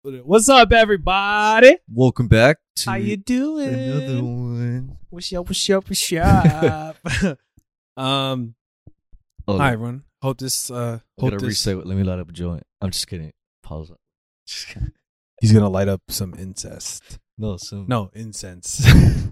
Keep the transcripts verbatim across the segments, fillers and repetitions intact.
What's up, everybody? Welcome back to How you doing? another one. What's up? What's up? What's up? um, Oh, hi everyone. Hope this. Uh, I hope gotta this. reset. Let me light up a joint. I'm just kidding. Pause. Just kidding. He's gonna light up some incest. No, some No incense.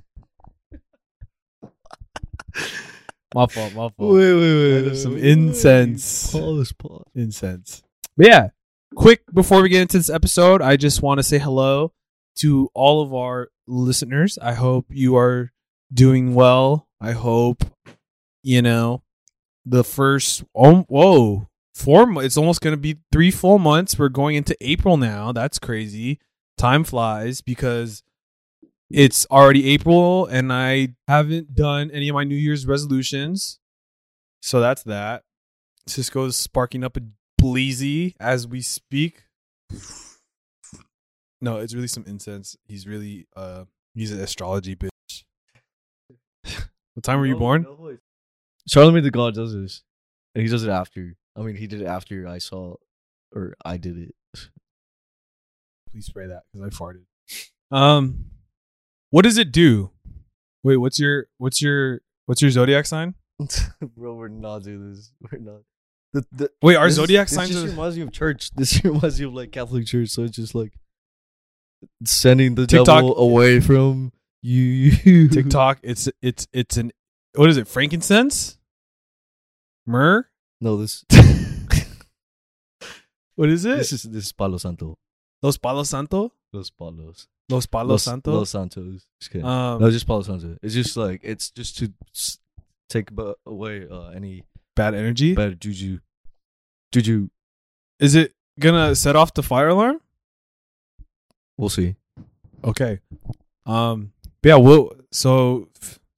my fault. My fault. Wait, wait, Light wait. up some wait, incense. Pause. Pause. Incense. But yeah, quick before we get into this episode, I just want to say hello to all of our listeners. I hope you are doing well. I hope you know the first. Oh, whoa, four. mo- It's almost going to be three full months. We're going into April now. That's crazy. Time flies because it's already April, and I haven't done any of my New Year's resolutions. So that's that. Cisco's sparking up a bleezy as we speak. No, it's really some incense. He's really uh he's an astrology bitch. What time were you No, born? no voice. Charlamagne the God does this, and he does it after. I mean, he did it after I saw, or I did it. Please spray that because I farted. Um, what does it do? Wait, what's your what's your what's your zodiac sign? Bro, we're not doing this. We're not. The, the, Wait, our this, zodiac this signs just are reminds me of church. This reminds me of like Catholic church. So it's just like sending the TikTok. devil away from you. TikTok. It's it's it's an what is it? Frankincense? Myrrh? No, this What is it? this is this is Palo Santo. Los Palos Santo? Los Palos. Los Palos Los, Santo? Los Santos. Just kidding. um, no, just Palo Santo. It's just like it's just to s- take bu- away uh, any bad energy. bad juju. Juju. Is it gonna set off the fire alarm? We'll see. Okay. Um. But yeah. We'll. So.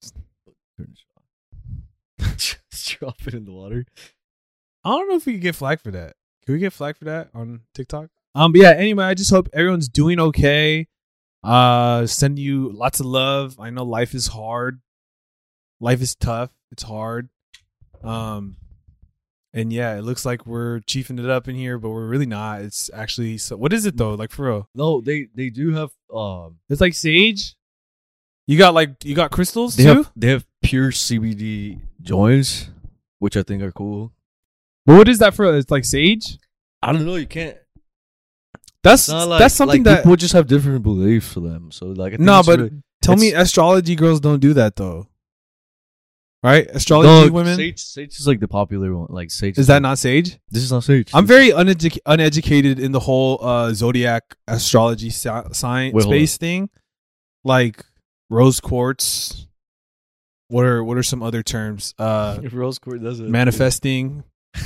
Just drop it in the water. I don't know if we can get flagged for that. Can we get flagged for that on TikTok? Um. But yeah. Anyway, I just hope everyone's doing okay. Uh. Send you lots of love. I know life is hard. Life is tough. It's hard. Um. And yeah, it looks like we're chiefing it up in here, but we're really not. It's actually so. What is it though? Like for real? No, they they do have um It's like sage. You got like you got crystals they too. have they have pure C B D joints, which I think are cool. But what is that for? It's like sage. I don't know. You can't. That's It's not like, that's something like that. people just have different beliefs for them. So like, I think No, it's but really- tell me, it's- astrology girls don't do that though, right? Astrology no, women. Sage, Sage is like the popular one. Like Sage Is that not sage? This is not Sage. I'm very uneduc- uneducated in the whole uh, zodiac astrology si- science Wait, hold space thing. Like rose quartz. What are what are some other terms? Uh, If Rose Court does it, manifesting.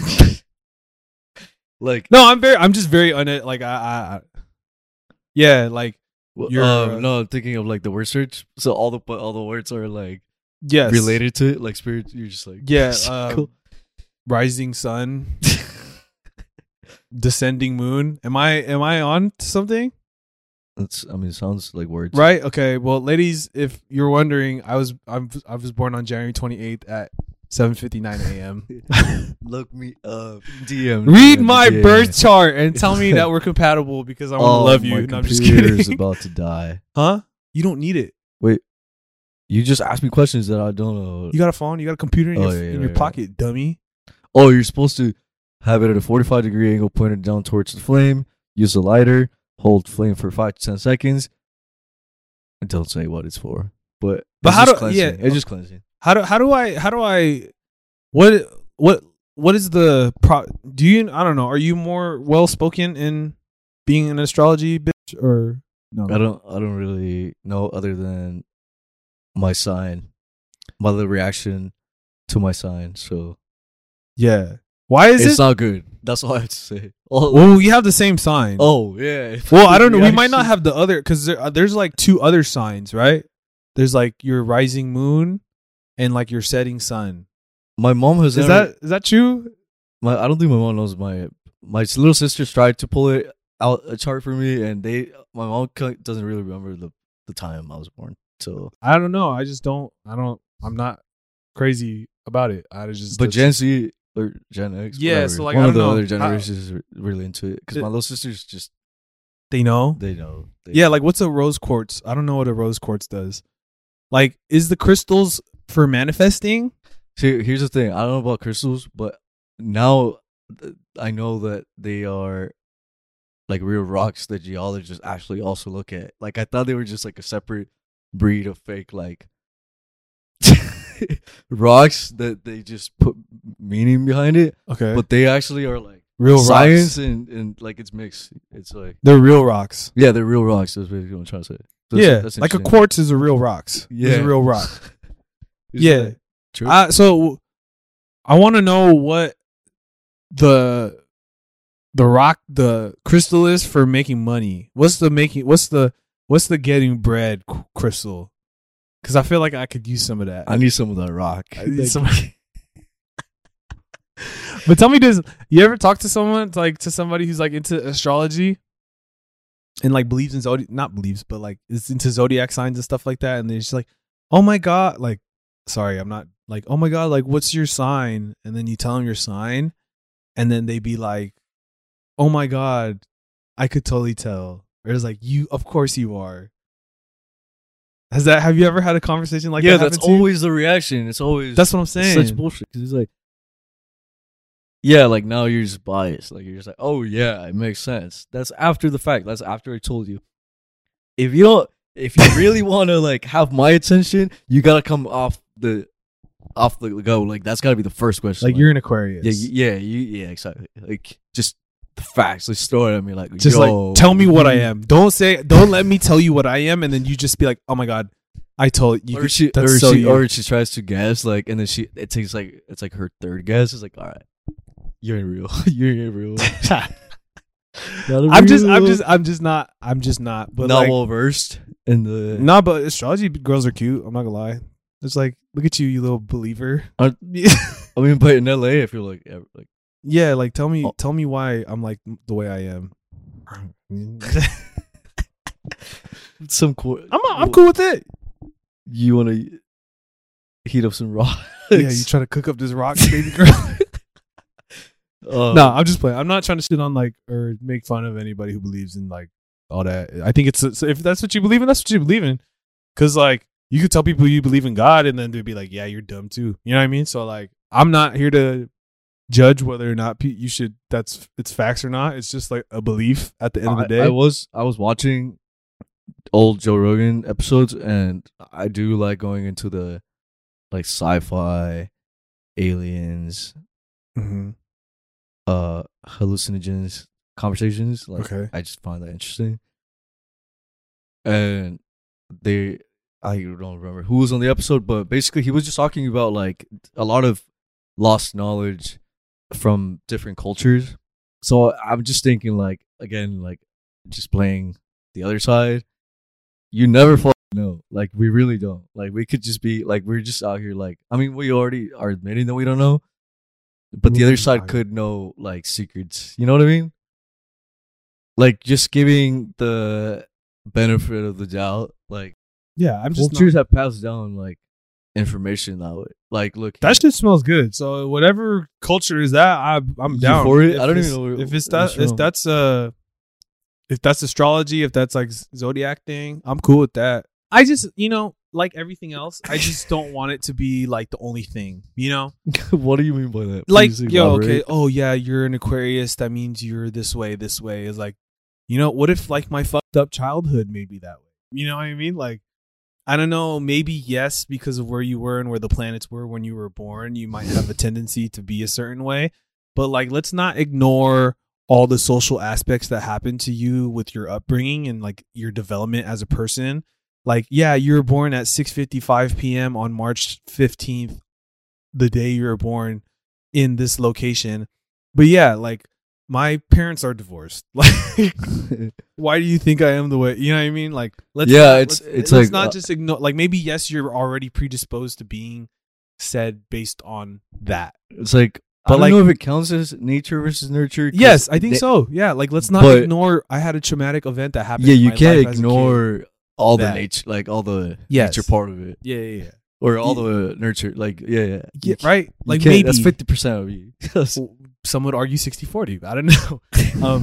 like No, I'm very. I'm just very un. Like I, I, I yeah, like well, you're, um, uh, no, I'm thinking of like the word search. So all the all the words are like yes, related to it, like spirit. You're just like Yeah, um, cool. rising sun, descending moon. Am I am I on to something? It's, I mean, it sounds like words, Right? Okay. Well, ladies, if you're wondering, I was I'm, I was born on January twenty-eighth at seven fifty-nine a.m. Look me up. D M. Read D M, my D M. birth chart and tell me that we're compatible because I want to Oh, love my you. No, I'm just computer kidding. is about to die. Huh? You don't need it. Wait, you just asked me questions that I don't know. You got a phone. You got a computer in Oh, your yeah, in yeah, your yeah. pocket, dummy. Oh, you're supposed to have it at a forty-five degree angle pointed down towards the flame. Use a lighter. Hold flame for five to ten seconds. And don't say what it's for. But But it's how just do- cleansing. yeah. It's just cleansing. How do how do I how do I what what what is the pro? Do you I don't know? Are you more well spoken in being an astrology bitch or no? I don't. I don't really know other than my sign, my little reaction to my sign. So Yeah. Why is it's it? not good. That's all I have to say. Oh, Well, we have the same sign. oh yeah. Well, I don't know. We might not Reaction- have the other because there, uh, there's like two other signs, right? There's like your rising moon and like your setting sun. My mom has. Is never, that is that true? My I don't think my mom knows my my little sisters tried to pull it out a chart for me, and they my mom ca- doesn't really remember the the time I was born. So, I don't know. I just don't. I don't. I'm not crazy about it. I just. but Gen Z or Gen X, Yeah, whatever, so, like, one I of the don't know. other I- generations is really into it because It- my little sisters just They know. They know. They Yeah, know. like what's a rose quartz? I don't know what a rose quartz does. Like, is the crystals for manifesting? See, here's the thing. I don't know about crystals, but now th- I know that they are like real rocks that geologists actually also look at. Like, I thought they were just like a separate breed of fake like rocks that they just put meaning behind it, Okay, but they actually are like real science rocks. and, and like it's mixed. It's like They're real rocks. yeah, they're real rocks. That's basically what I'm trying to say. That's, yeah, that's like a interesting. quartz is a real rocks. Yeah, Yeah. is a real rock. Isn't yeah. that true? I, so I want to know what the the rock the crystal is for making money. What's the making? What's the what's the getting bread c- crystal? Because I feel like I could use some of that. I need some of that rock. I need some- But tell me this: you ever talk to someone like to somebody who's like into astrology and like believes in zodiac, not believes, but like is into zodiac signs and stuff like that, and they're just like, "Oh my god!" Like, sorry, I'm not like, "Oh my god!" Like, what's your sign? And then you tell them your sign, and then they be like, "Oh my god, I could totally tell." Or it's like, "You, of course you are." Has that? Have you ever had a conversation like yeah, that? that's happen to you? always the reaction. It's always That's what I'm it's saying. such bullshit because it's like, yeah, like now you're just biased. Like you're just like, oh yeah, it makes sense. That's after the fact. That's after I told you. If you don't, if you really want to like have my attention, you gotta come off the off the go. Like that's gotta be the first question. Like, you're an Aquarius. yeah, you- yeah, you, yeah, exactly. Like just the facts. Like throw it at me. Like Just yo, like, tell me what I you- am. Don't say, don't let me tell you what I am, and then you just be like, oh my god, I told you. Or could- she, that's or so she, you. or she tries to guess, like, and then she, it takes like, it's like her third guess. It's like, all right, you ain't real, you ain't real. I'm just, I'm just, I'm just not, I'm just not. But not like, well versed in the. nah, but astrology girls are cute. I'm not gonna lie. It's like, look at you, you little believer. Aren't- I mean, but in L A, I feel like, ev- like Yeah, like tell me, Oh. tell me why I'm like the way I am. some cool. I'm, I'm cool with it. You want to heat up some rocks? Yeah, you try to cook up this rock, baby girl. Uh, No, I'm just playing. I'm not trying to shit on like or make fun of anybody who believes in like all that. I think it's so if that's what you believe in, that's what you believe in. Because like you could tell people you believe in God, and then they'd be like, "Yeah, you're dumb too." You know what I mean? So like, I'm not here to judge whether or not pe- you should. That's it's facts or not. It's just like a belief at the end of the I, day. I was I was watching old Joe Rogan episodes, and I do like going into the like sci-fi, aliens, mm-hmm. uh, hallucinogens conversations. Like, Okay. I just find that interesting. And they, I don't remember who was on the episode, but basically he was just talking about like a lot of lost knowledge from different cultures. So I'm just thinking, like, again, like just playing the other side. You never fucking know. Like, we really don't. Like, we could just be like, we're just out here. Like, I mean, we already are admitting that we don't know, but the other side could know like secrets. You know what I mean? Like, just giving the benefit of the doubt. Like, Yeah, I'm just cultures not, have passed down like information that way. Like, look, that shit smells good. So whatever culture is that, I, I'm You down for it? If I don't it's- even know where- if it's what's that if wrong. that's uh if that's astrology, if that's like zodiac thing, I'm cool with that. I just you know like everything else, I just don't want it to be like the only thing. You know, what do you mean by that? like Please yo, elaborate. okay, oh yeah, you're an Aquarius. That means you're this way. This way is like, you know, what if like my fucked up childhood made me that way? You know what I mean? Like, I don't know, maybe yes, because of where you were and where the planets were when you were born, you might have a tendency to be a certain way. But like, let's not ignore all the social aspects that happen to you with your upbringing and like your development as a person. Like, yeah, you were born at six fifty-five p.m. on March fifteenth, the day you were born in this location. But yeah, like, my parents are divorced. Like, why do you think I am the way? You know what I mean? Like, let's Yeah, not, it's- let's, it's let's like, not uh, just ignore. Like, maybe yes, you're already predisposed to being said based on that. It's like, But I don't like- know if it counts as nature versus nurture. 'cause Yes, I think they- so. Yeah, like let's not But- ignore. I had a traumatic event that happened. Yeah, in you my can't life as a kid. ignore all the that. nature, like all the Yes. nature part of it, Yeah, yeah, yeah. or all Yeah. the nurture. Like, yeah, yeah, Yeah, You ca- right. you Like can't- maybe that's fifty percent of you. Well, some would argue sixty forty. I don't know. Um,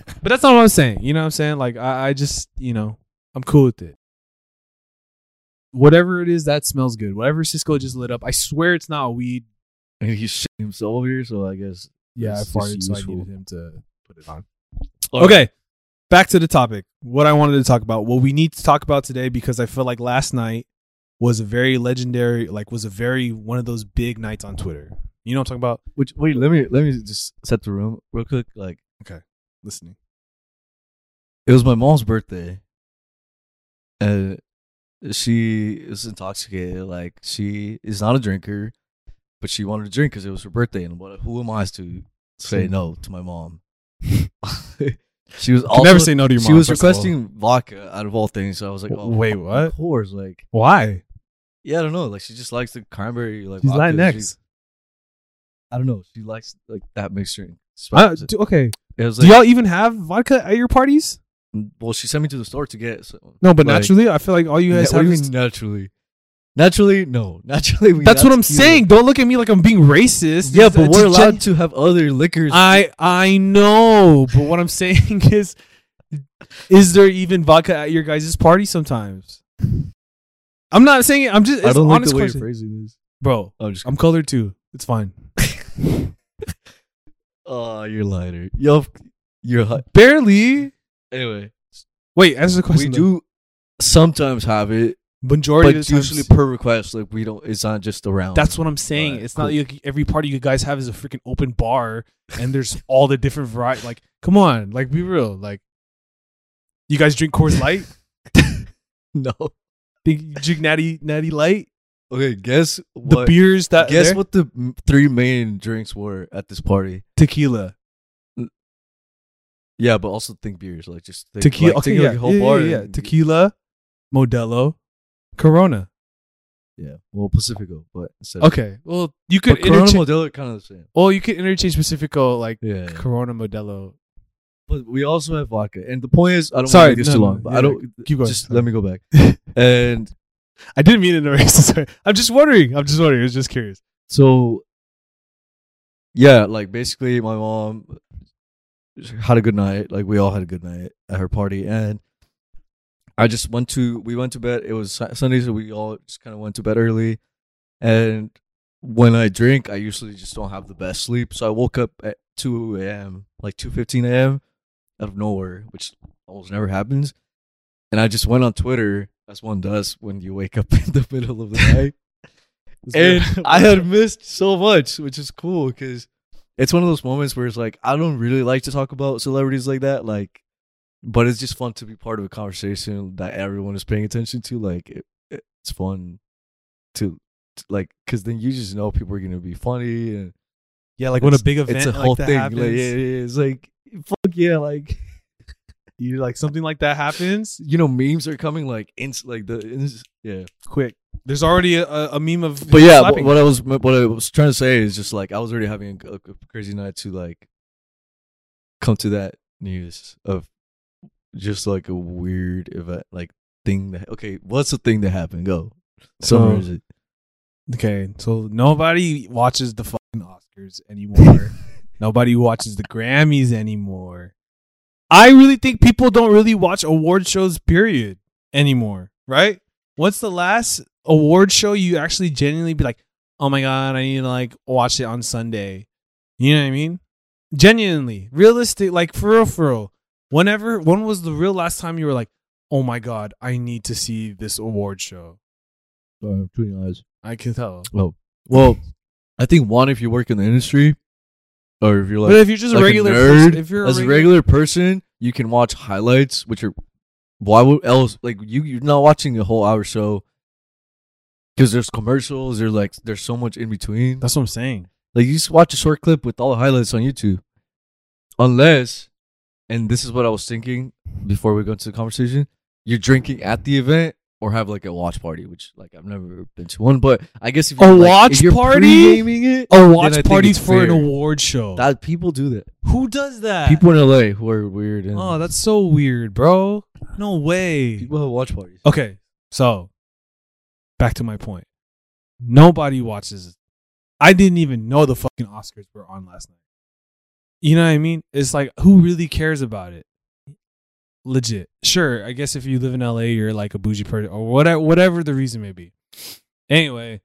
But that's not what I'm saying. You know what I'm saying? Like, I, I just, you know, I'm cool with it. Whatever it is, that smells good. Whatever Cisco just lit up, I swear it's not weed. And he's shitting himself here, so I guess. Yeah, I it's farted, just so I useful. needed him to put it on. All Okay, right. back to the topic. What I wanted to talk about. What we need to talk about today, because I feel like last night was a very legendary, like was a very one of those big nights on Twitter. You know what I'm talking about? Which wait, let me let me just set the room real quick. Like, Listening. it was my mom's birthday, and she is intoxicated. Like, she is not a drinker, but she wanted to drink because it was her birthday. And what? Who am I to say no to my mom? She was You also never say no to your mom. she was first of all. requesting vodka out of all things. So I was like, oh, Wait, what? Of course, like, Why? yeah, I don't know. Like, she just likes the cranberry. Like, She's vodka. Latinx. She- I don't know. She likes like that mixture. Uh, do, okay. It was Do like, y'all even have vodka at your parties? well, she sent me to the store to get. So, No, but like, naturally, I feel like all you guys what have do you is. mean naturally? Naturally, no. Naturally, we That's what I'm tequila. saying. Don't look at me like I'm being racist. Yeah, It's- but it's we're a allowed gen- to have other liquors. I I know, but what I'm saying is, is there even vodka at your guys' party sometimes? I'm not saying it. I'm just. It's I don't an like honest the way question. you're phrasing this. Bro. I'm just. I'm colored too. It's fine. Oh, you're lighter. Yo, you're hot. Barely. Anyway, Wait, answer the question. we though. do sometimes have it, Majority but of the times. usually per request. Like, we don't. It's not just around. That's what I'm saying. Alright, it's cool. not like every party you guys have is a freaking open bar and there's all the different variety. Like, come on, like be real. Like, you guys drink Coors Light? no. Think you drink Natty Natty Light? Okay, guess The what? beers that Guess there? what the m- three main drinks were at this party? Tequila. Yeah, but also think beers. Like, just think, Tequila. Like, okay, think yeah, like a whole yeah, bar. yeah, yeah. and- Tequila, Modelo, Corona. Yeah, well, Pacifico, but instead Okay, well you could but Corona interchange. Modelo are kind of the same. Well, you could interchange Pacifico like Yeah, Corona, Modelo. but we also have vodka. And the point is, I don't Sorry, want to make this no, too no, long. But yeah, I don't. keep going. Just Sorry. let me go back. And I didn't mean it in a racist way. I'm just wondering. I'm just wondering. I was just curious. so, yeah, like basically, my mom had a good night. Like, we all had a good night at her party, and I just went to. We went to bed. It was Su- Sunday, so we all just kind of went to bed early. And when I drink, I usually just don't have the best sleep. So I woke up at two a.m., like two fifteen a.m. out of nowhere, which almost never happens. And I just went on Twitter, as one does when you wake up in the middle of the night. And I had missed so much, which is cool because it's one of those moments where it's like, I don't really like to talk about celebrities like that. Like, but it's just fun to be part of a conversation that everyone is paying attention to. Like, it, it's fun to, to like, because then you just know people are going to be funny. And Yeah, like when a it's- big event it's a like whole that thing. happens, Like, yeah, yeah, it's like, fuck yeah, like, you like something like that happens you know, memes are coming like ins like the ins- yeah. quick. There's already a, a meme of But yeah, slapping. what I was what I was trying to say is just like I was already having a, a crazy night to like come to that news of just like a weird event, like thing that okay, what's the thing that happened? Go summarize it. Okay, so nobody watches the fucking Oscars anymore. Nobody watches the Grammys anymore. I really think people don't really watch award shows, period, anymore, right? What's the last award show you actually genuinely be like, oh my God, I need to like watch it on Sunday? You know what I mean? Genuinely, realistic, like for real, for real. Whenever, when was the real last time you were like, oh my God, I need to see this award show? Sorry, I'm tweeting eyes. I can tell. Oh, well, I think one if you work in the industry, or if you're like But if you're just like a regular nerd, person, if you're as a a regular, regular person, you can watch highlights, which are why would else like you you're not watching a whole hour show because there's commercials. There's like there's so much in between. that's what I'm saying. Like you just watch a short clip with all the highlights on YouTube, unless, and this is what I was thinking before we go into the conversation. You're drinking at the event. Or have like a watch party, which like I've never been to one, but I guess if A you're, like, watch if you're party? pre-gaming it, A then I watch think parties it's for an fair. award show. That people do that. Who does that? People in L A who are weird. And Oh, that's so weird, bro. No way. people have watch parties. Okay, so back to my point. Nobody watches. I didn't even know the fucking Oscars were on last night. You know what I mean? It's like, who really cares about it? Legit. Sure, I guess if you live in L A, you're like a bougie person or whatever, whatever the reason may be. Anyway,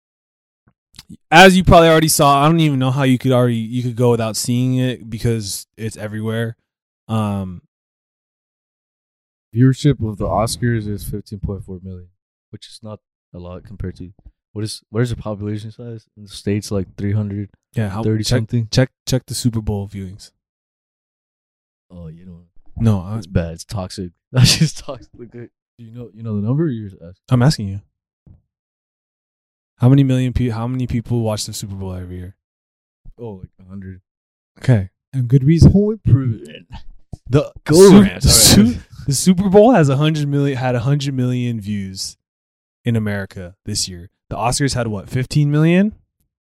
as you probably already saw, I don't even know how you could already you could go without seeing it because it's everywhere. Um, Viewership of the Oscars is fifteen point four million, which is not a lot compared to what is what is the population size in the States, like three hundred yeah, how thirty check, something. Check check the Super Bowl viewings. Oh, you know, No, I, it's bad. It's toxic. That's just toxic. Look at- Do you know you know the number? Or you're just asking? I'm asking you. How many million people? How many people watch the Super Bowl every year? Oh, like a hundred. Okay, and good reason. Point proven. The Go Su- Rams. the, All right. Su- the Super Bowl has a hundred million had a hundred million views in America this year. The Oscars had what, fifteen million?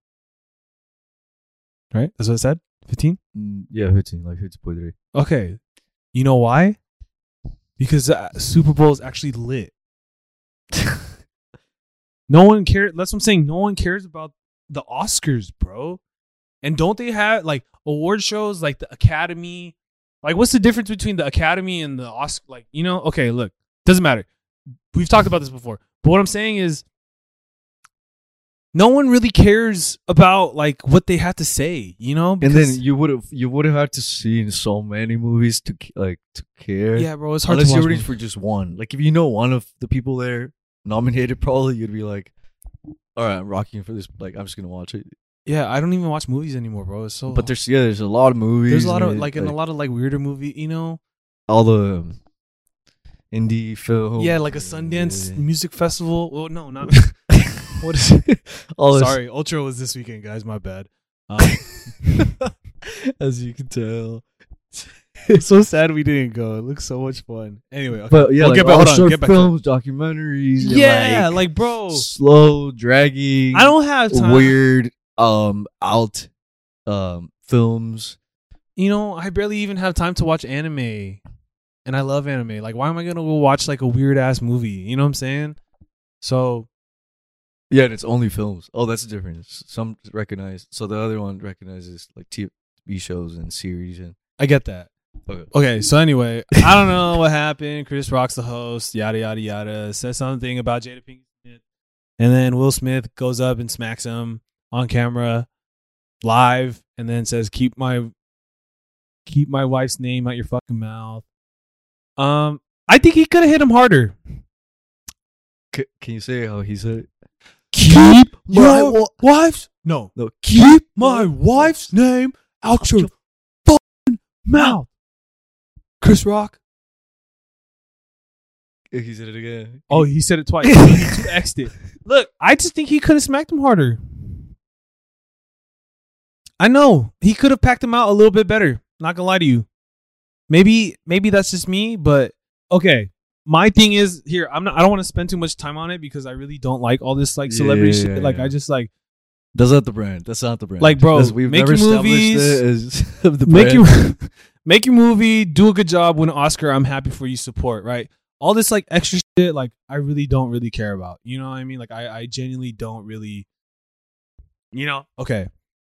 Right, that's what it said. Fifteen. Mm, yeah, fifteen, like fifteen point three. Okay, you know why? Because the Super Bowl is actually lit. No one cares. That's what I'm saying. No one cares about the Oscars, bro. And don't they have like award shows like the Academy? Like, what's the difference between the Academy and the Oscar? Like, you know, okay, look, doesn't matter. We've talked about this before. But what I'm saying is, no one really cares about like what they have to say, you know? And then you would have you would have had to see so many movies to ca- like to care. yeah, bro, it's hard Unless to you're watch. rooting movies. for just one. Like if you know one of the people there nominated, probably you'd be like, "All right, I'm rocking for this. Like I'm just gonna watch it." Yeah, I don't even watch movies anymore, bro. It's so. But there's yeah, there's a lot of movies. there's a lot of and, like, and a lot of like weirder movie, you know? all the um, indie film. Yeah, like a Sundance Yeah. music festival. Well, no, not. What is it? all this- Sorry, Ultra was this weekend, guys. My bad. Um, as you can tell. it's so sad we didn't go. It looks so much fun. Anyway, okay. But yeah, We'll like get back- all hold on, short get back to films, documentaries. and, yeah, like, like, bro, slow, dragging. I don't have time. weird, um, out, um, films. You know, I barely even have time to watch anime, and I love anime. Like, why am I gonna go watch like a weird ass movie? You know what I'm saying? So Yeah, and it's only films. Oh, that's the difference. Some recognize, so the other one recognizes like T V shows and series and. I get that. Okay. Okay, so anyway, I don't know what happened. Chris Rock's the host, yada yada yada. Says something about Jada Pinkett Smith, and then Will Smith goes up and smacks him on camera, live, and then says, "Keep my, keep my wife's name out your fucking mouth." Um, I think he could have hit him harder. C- can you say how he said it? Keep my your wa- wife's no. No, Keep my wife's name out your fucking mouth. Chris Rock. he said it again. Oh, he said it twice. He two X'd it. Look, I just think he could have smacked him harder. I know he could have packed him out a little bit better. Not gonna lie to you. Maybe, maybe that's just me, but okay. My thing is here. I'm not. I don't want to spend too much time on it because I really don't like all this like celebrity Yeah, shit. yeah, Like yeah. I just like That's not the brand. That's not the brand. Like, bro, That's- we've make never your established movies, it as the make brand. your make your movie, do a good job, win an Oscar. I'm happy for you. Support, right? All this like extra shit, like I really don't really care about. You know what I mean? Like I, I genuinely don't really. You know? Okay.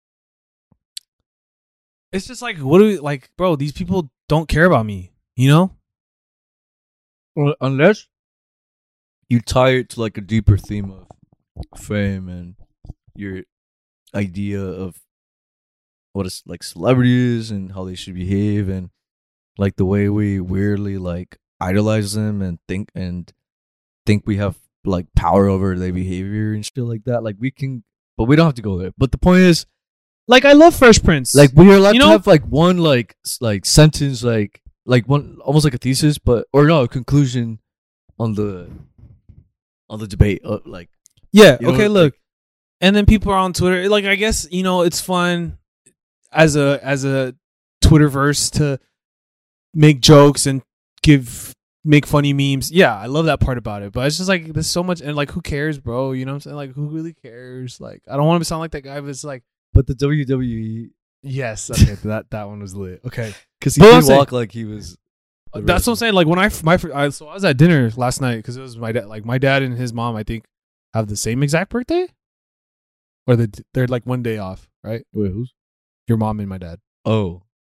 It's just like, what do we like, bro? These people don't care about me. You know? Well, unless you tie it to like a deeper theme of fame and your idea of what is like celebrities and how they should behave and like the way we weirdly like idolize them and think and think we have like power over their behavior and shit like that. Like we can, but we don't have to go there. But the point is, Like I love Fresh Prince. like we are allowed You to know- have like one like s- like sentence like like one almost like a thesis, but or no a conclusion on the on the debate. Uh, like yeah. you know, Okay. like- Look, and then people are on Twitter. Like I guess you know it's fun as a as a Twitterverse to make jokes and give make funny memes. Yeah, I love that part about it. But it's just like there's so much and like who cares, bro? You know what I'm saying? Like who really cares? Like I don't want to sound like that guy, but it's like but the W W E yes, okay, that that one was lit. Okay, because he But did I'm saying- walk like he was. the that's what I'm wrestler. saying. Like when I my I, so I was at dinner last night because it was my dad. Like my dad and his mom, I think, have the same exact birthday, or the, they're like one day off, right? Wait, who's? Your mom and my dad. Oh,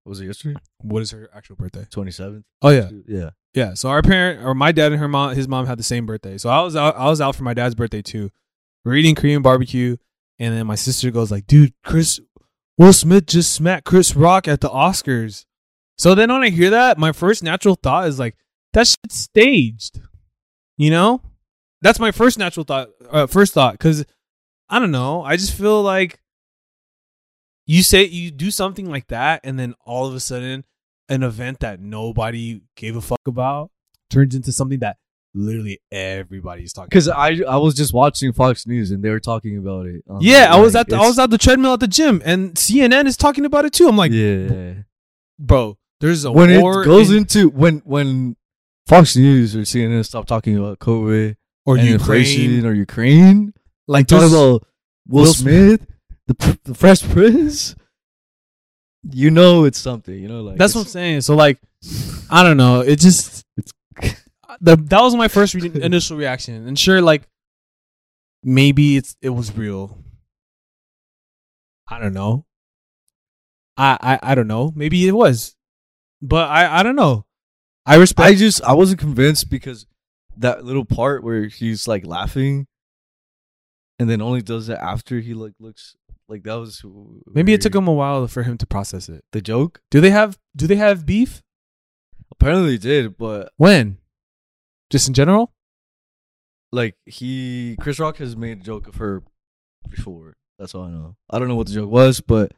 Was it yesterday? What is her actual birthday? twenty-seventh. Oh yeah, Yeah. yeah. So our parent, or my dad and her mom, his mom had the same birthday. So I was out. I was out for my dad's birthday too. We're eating Korean barbecue, and then my sister goes like, "Dude, Chris, Will Smith just smacked Chris Rock at the Oscars." So then when I hear that, my first natural thought is like, that shit's staged. You know, that's my first natural thought. Uh, first thought, because I don't know. I just feel like you say you do something like that, and then all of a sudden, an event that nobody gave a fuck about turns into something that literally everybody's talking. Because I I was just watching Fox News and they were talking about it. Um, Yeah, I was like, at the, I was at the treadmill at the gym, and C N N is talking about it too. I'm like, yeah, bro, there's a when war it goes in, into when when Fox News or C N N stop talking about COVID or and inflation Ukraine, or Ukraine, like talking there's- about Will, Will Smith, the the Fresh Prince. You know it's something. You know, like that's what I'm it's- saying. So like, I don't know. It just the that was my first re- initial reaction, and sure, like maybe it's it was real. I don't know. I I, I don't know. Maybe it was, but I I don't know. I respect. I just I wasn't convinced because that little part where he's like laughing, and then only does it after he like looks like that was maybe it weird. took him a while for him to process it. the joke. Do they have Do they have beef? Apparently, it did, but When? Just in general? like he Chris Rock has made a joke of her before. That's all I know. I don't know what the joke was, but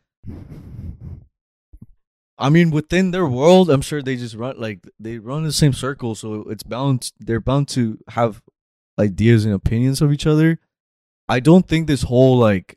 I mean within their world, I'm sure they just run like they run the same circle, so it's bound they're bound to have ideas and opinions of each other. I don't think this whole like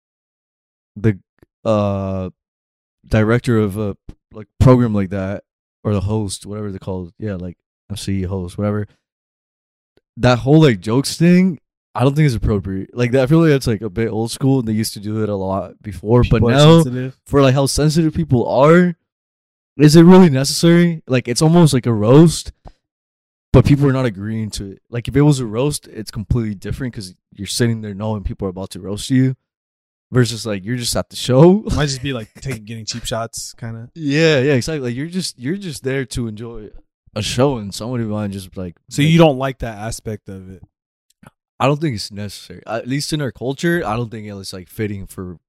the uh director of a like program like that or the host, whatever they're called, yeah, like M C host, whatever. That whole like jokes thing, I don't think it's appropriate. Like that, I feel like that's like a bit old school. And they used to do it a lot before, but People are now sensitive. for like how sensitive people are, is it really necessary? Like it's almost like a roast, but people are not agreeing to it. Like if it was a roast, it's completely different because you're sitting there knowing people are about to roast you, versus like you're just at the show. Might just be like taking getting cheap shots, kind of. Yeah, yeah, exactly. Like you're just you're just there to enjoy a show, and somebody might just like. So like, you don't like that aspect of it? I don't think it's necessary. At least in our culture, I don't think it's like fitting for.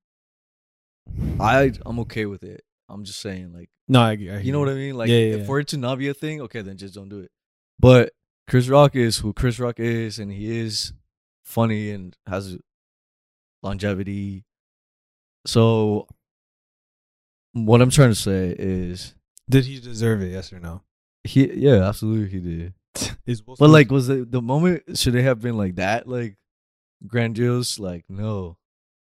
I I'm okay with it. I'm just saying, like, No, I, I you know what I mean. Like, Yeah, yeah, if yeah. for it to not be a thing, okay, then just don't do it. But Chris Rock is who Chris Rock is, and he is funny and has longevity. So, what I'm trying to say is, Did he deserve it? Yes or no? he yeah, absolutely he did. Is Will But Smith- like, was it the moment? Should it have been like that? Like grandiose? Like no.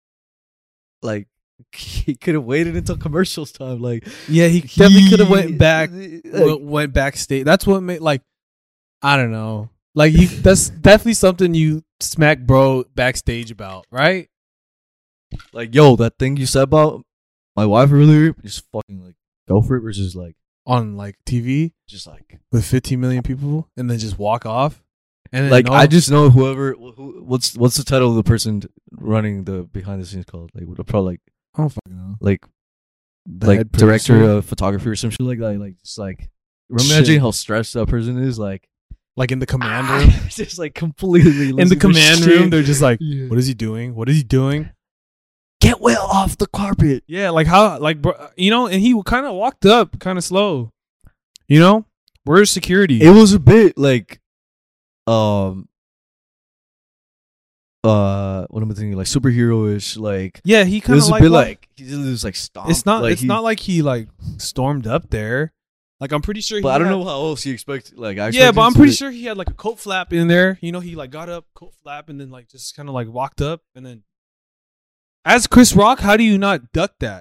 Like he could have waited until commercials time. Like yeah, he he- definitely could have went back, like, went, went backstage. That's what made like, I don't know. Like you, that's definitely something you smack bro backstage about, right? like, yo, that thing you said about my wife earlier, just fucking like go for it. Versus like On like T V just like with fifteen million people, and then just walk off. And then like no- I just know whoever who, what's what's the title of the person running the behind the scenes called like what probably like I don't fucking know. like The like head director producer, of photography or some shit like that. Like just like Shit. imagine how stressed that person is. Like like in the command room. just like completely In losing the their command shit. room, they're just like, Yeah. "What is he doing? What is he doing?" Get well off the carpet. Yeah, like how, like bro, you know, and he kind of walked up, kind of slow. You know, where's security? It was a bit like, um, uh, what am I thinking? Like superhero-ish. Like yeah, he it kind was of a like, bit walked- like he just was like stomped. it's not, Like, it's he- not like he like stormed up there. Like I'm pretty sure. But he I don't had- know how else you expect. Like I Yeah, expected but I'm to pretty be- sure he had like a coat flap in there. You know, he like got up, coat flap, and then like just kind of like walked up, and then as Chris Rock, how do you not duck that?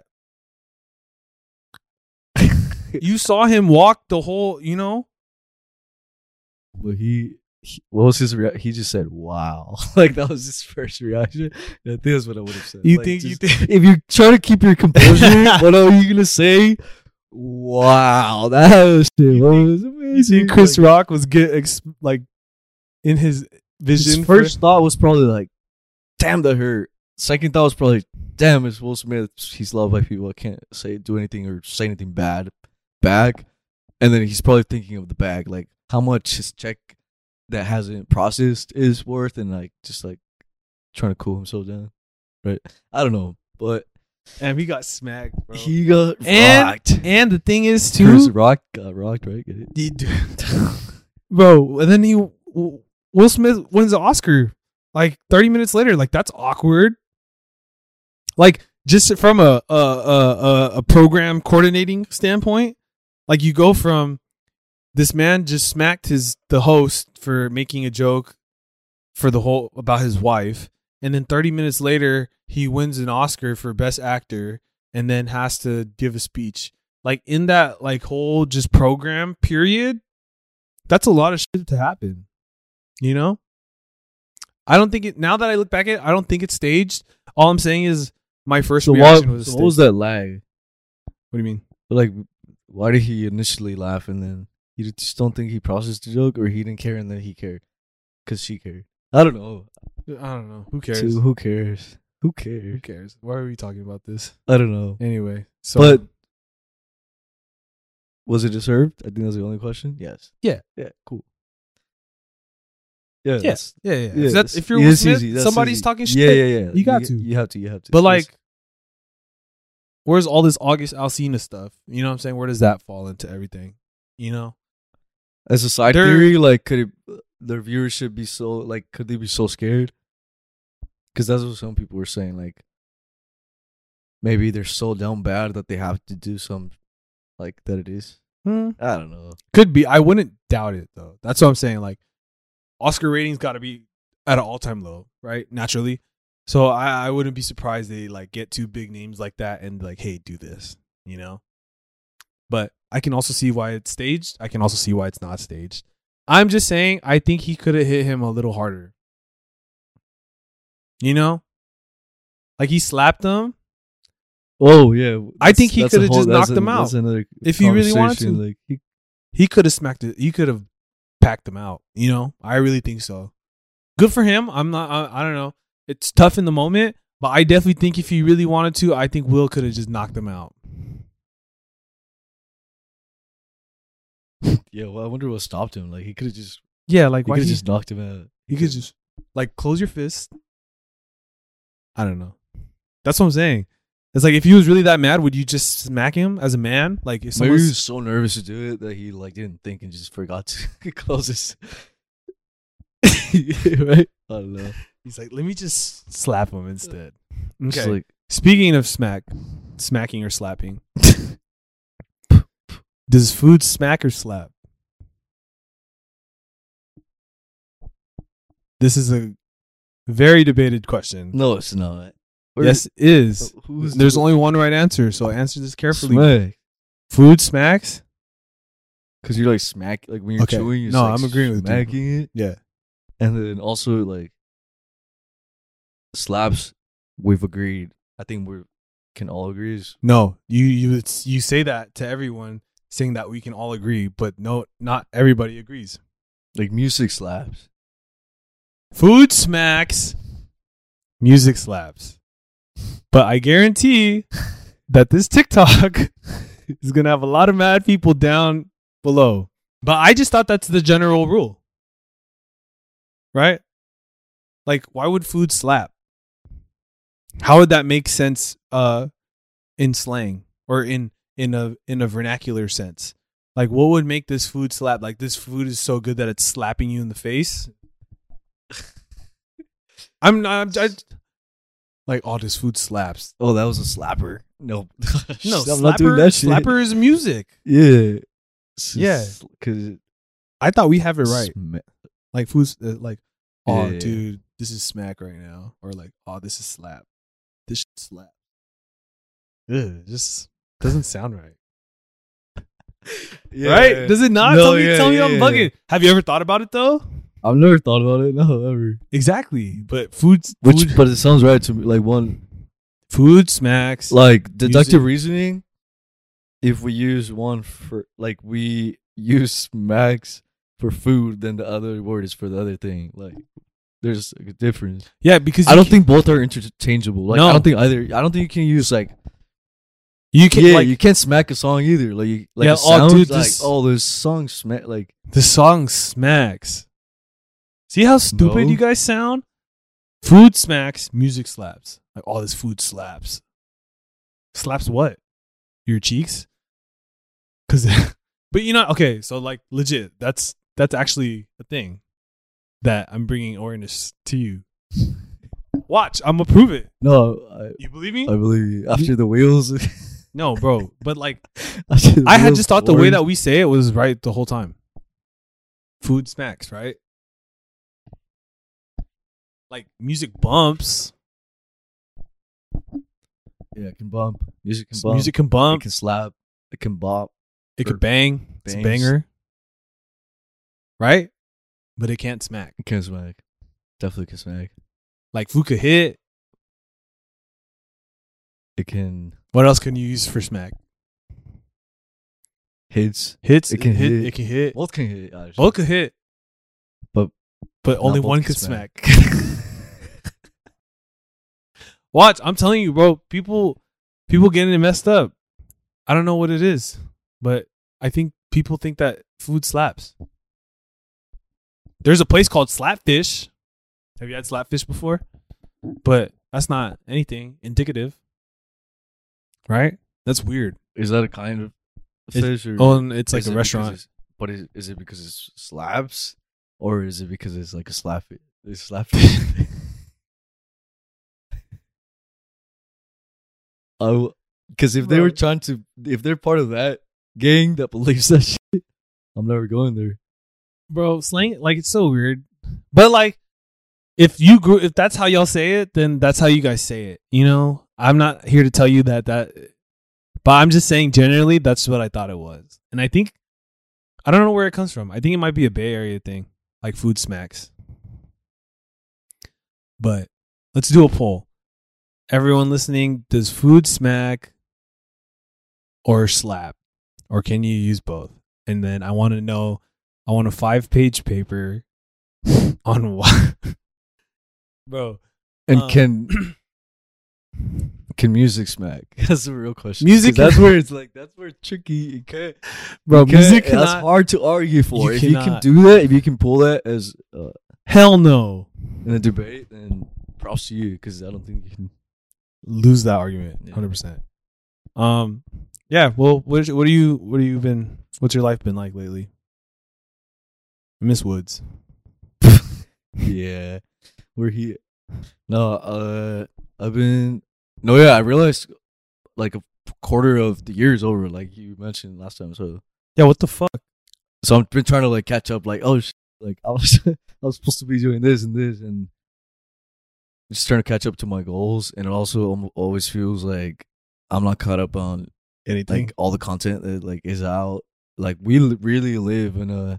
You saw him walk the whole, you know. Well, he, he what was his rea- he just said wow. Like that was his first reaction. I think that's what I would have said. You Like, think you just- think if you try to keep your composure, what are you gonna say? Wow, that was, shit was you amazing. think Chris Like, Rock was get ex- like in his vision? his for- first thought was probably like, "Damn, that hurt." second thought was probably, damn, it's Will Smith. He's loved by people. I can't say do anything or say anything bad back. And then he's probably thinking of the bag, like how much his check that hasn't processed is worth, and like just like trying to cool himself down, right? I don't know, but And he got smacked, bro. he got and, rocked. And the thing is, Chris too, Rock got rocked, right? Get it? he- bro. And then he, Will Smith wins the Oscar like thirty minutes later. Like that's awkward. Like just from a a a, a, a program coordinating standpoint, like you go from this man just smacked his the host for making a joke for the whole about his wife, and then thirty minutes later he wins an Oscar for best actor and then has to give a speech. Like in that like whole just program period, that's a lot of shit to happen. You know? I don't think it now that I look back at it, I don't think it's staged. All I'm saying is my first So, reaction what, was so staged. what was that lag? What do you mean? Like, why did he initially laugh and then you just don't think he processed the joke, or he didn't care and then he cared because she cared? I don't know. I don't know. Who cares? So who cares? Who Who cares? cares? Why are we talking about this? I don't know. Anyway, so But was it deserved? I think that's the only question. Yes. Yeah. Yeah. Cool. Yeah. yeah, that's- yeah, yeah. yeah, if, that's, that's- if you're yeah, Will that's Smith, easy, that's somebody's easy. talking shit. Yeah, yeah, yeah. You got you, to. You have to. You have to. But That's- like, where's all this August Alsina stuff? You know what I'm saying? Where does that fall into everything? You know? as a side they're- theory, like, could it, their viewership be so like? Could they be so scared? Because that's what some people were saying. Like, maybe they're so down bad that they have to do some, like that. It is. Hmm. I don't know. Could be. I wouldn't doubt it though. That's what I'm saying. Like, Oscar ratings got to be at an all time low, right? Naturally. So I, I wouldn't be surprised they like get two big names like that and like, hey, do this. You know. But I can also see why it's staged. I can also see why it's not staged. I'm just saying, I think he could have hit him a little harder. You know? Like he slapped him. Oh yeah, I think he that's a coulda whole- just that's knocked a- him out. that's another If he really wanted conversation, to. like he, He could have smacked it. He could have packed him out. You know? I really think so. Good for him. I'm not, I, I don't know. It's tough in the moment, but I definitely think if he really wanted to, I think Will could have just knocked him out. yeah. Well, I wonder what stopped him. Like he could have just, Yeah, like he why could have he, just knocked him out. he could just like close your fist. I don't know. That's what I'm saying. It's like if he was really that mad, would you just smack him as a man? Like if Maybe he someone's was so nervous to do it that he like didn't think and just forgot to close his. Right? I don't know. he's like, let me just slap him instead. Okay. Just like Speaking of smack, smacking or slapping, does food smack or slap? This is a very debated question. no, it's not. Or- Yes, it is. Who's There's the- only one right answer, so answer this carefully. smack? Food smacks? Because you're like smack, like when you're Okay. chewing, you're No, like I'm agreeing with you. smacking it, Yeah. and then also like slaps. We've agreed. I think we can all agree is No, you you it's, you say that to everyone, saying that we can all agree, but no, not everybody agrees. like music slaps. Food smacks, music slaps. But I guarantee that this TikTok is gonna have a lot of mad people down below. But I just thought that's the general rule, right? Like, why would food slap? How would that make sense uh, in slang or in in a in a vernacular sense? Like, what would make this food slap? Like, this food is so good that it's slapping you in the face. I'm not. I'm, I, like, oh, this food slaps. Oh, that was a slapper. No, No, I'm slapper, not doing that shit. Slapper is music. Yeah, Yeah. because I thought we have it right. Like food's uh, like, oh, Yeah. dude, this is smack right now, or like, oh, this is slap. This shit slap. Ugh, it just doesn't sound right. Right? Does it not? No, tell me, yeah, tell me yeah, I'm yeah. bugging. Have you ever thought about it though? I've never thought about it. No, ever. Exactly. But food, Which, food, but it sounds right to me. Like one, food smacks. like deductive Music. reasoning. If we use one for, like, we use smacks for food, then the other word is for the other thing. Like, there's like a difference. Yeah, because I you don't can- think both are interchangeable. Like No. I don't think either. I don't think you can use like you can yeah, like you can't smack a song either. Like you, like Yeah, a oh, sound, dude, like this- oh, there's songs smack like the song smacks. See how stupid No. you guys sound? Food smacks, music slaps. Like all this food slaps. Slaps what? Your cheeks? Cause but you know, okay, so like legit, that's that's actually a thing that I'm bringing awareness to you. Watch, I'm gonna prove it. no. You believe me? I, I believe you. After the wheels. No, bro. But like after the I had wheels just thought the way formed. that we say it was right the whole time. Food smacks, right? Like music bumps. yeah, it can bump. Music can S- bump. Music can It bump. can slap. It can bop. It could or bang. It's a bangs. banger. Right? But it can't smack. It can smack. Definitely can smack. Like food could hit. It can What else can you use for smack? hits. Hits. It can hit. hit. It can hit. Both can hit. Actually. Both could hit. But but only both one can could smack. smack. Watch, I'm telling you, bro. People, people getting it messed up. I don't know what it is, but I think people think that food slaps. There's a place called Slapfish. Have you had Slapfish before? But that's not anything indicative, right? That's weird. Is that a kind of It- fish? Or Oh, and it's like is a it because restaurant. it's- But is, is it because it's slabs, or is it because it's like a slap? It's slap fish. Oh, because if they were Bro. trying to, if they're part of that gang that believes that shit, I'm never going there. Bro, slang, like, it's so weird. But like, if you grew, if that's how y'all say it, then that's how you guys say it. You know, I'm not here to tell you that that, but I'm just saying generally that's what I thought it was, and I think I don't know where it comes from. I think it might be a Bay Area thing, like food smacks. But let's do a poll. Everyone listening, does food smack or slap, or can you use both? And then I want to know. I want a five-page paper on what, bro. And Um, can can music smack? That's the real question. Music 'Cause that's can- where it's like that's where it's tricky. You can't, Bro, you can't- music that's cannot. hard to argue for. you If you can cannot. do that, if you can pull that as uh, Hell no. in a debate, then props to you because I don't think you can. Lose that argument, Yeah. hundred percent. Um, yeah. Well, what is, what do you what have you been? What's your life been like lately, Miss Woods? Yeah, we're here. No, uh, I've been. No, yeah, I realized like a quarter of the year is over, like you mentioned last time. So, Yeah. What the fuck? so I've been trying to like catch up. Like, oh, sh- like I was, I was supposed to be doing this and this, and just trying to catch up to my goals. And it also almo- always feels like I'm not caught up on Anything? like all the content that like is out. Like we li- really live in a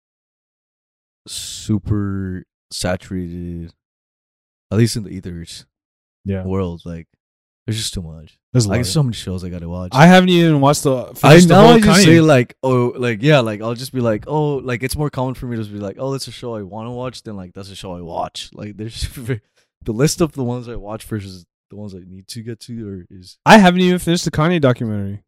super saturated, at least in the ethers yeah. world. Like there's just too much. There's a lot. Like of- so many shows I gotta watch. I haven't even watched the. I finished the now whole I just Kanye. say like oh like yeah like I'll just be like oh like it's more common for me to just be like oh that's a show I want to watch than like that's a show I watch. Like there's the list of the ones I watch versus the ones I need to get to or is I haven't even finished the Kanye documentary.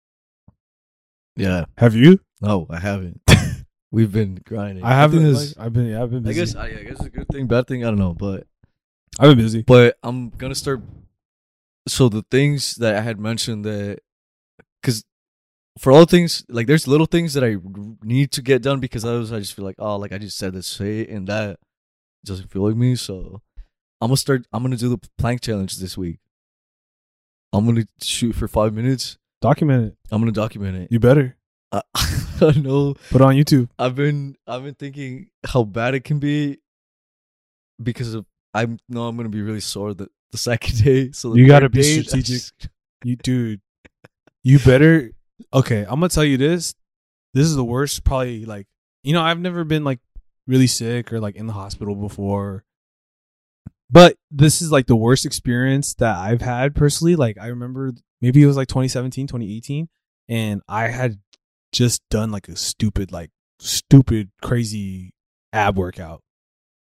yeah Have you? no I haven't. We've been grinding. I haven't. think Like, it's- I've been. Yeah, I've been I busy. guess I, I guess it's a good thing, bad thing. I don't know, but I've been busy. but I'm gonna start. So the things that I had mentioned that, because for all things like there's little things that I need to get done because otherwise I just feel like oh like I just said this say it and that doesn't feel like me. So I'm gonna start. I'm gonna do the plank challenge this week. I'm gonna shoot for five minutes. Document it. I'm gonna document it. You better I, I know. put it on YouTube. I've been I've been thinking how bad it can be because of I know I'm gonna be really sore the, the second day. So the You gotta third be day, strategic. You dude, you better. Okay, I'm gonna tell you this. This is the worst. Probably like you know I've never been like really sick or like in the hospital before, but this is like the worst experience that I've had personally. Like I remember maybe it was like twenty seventeen, twenty eighteen, and I had just done like a stupid like stupid crazy ab workout,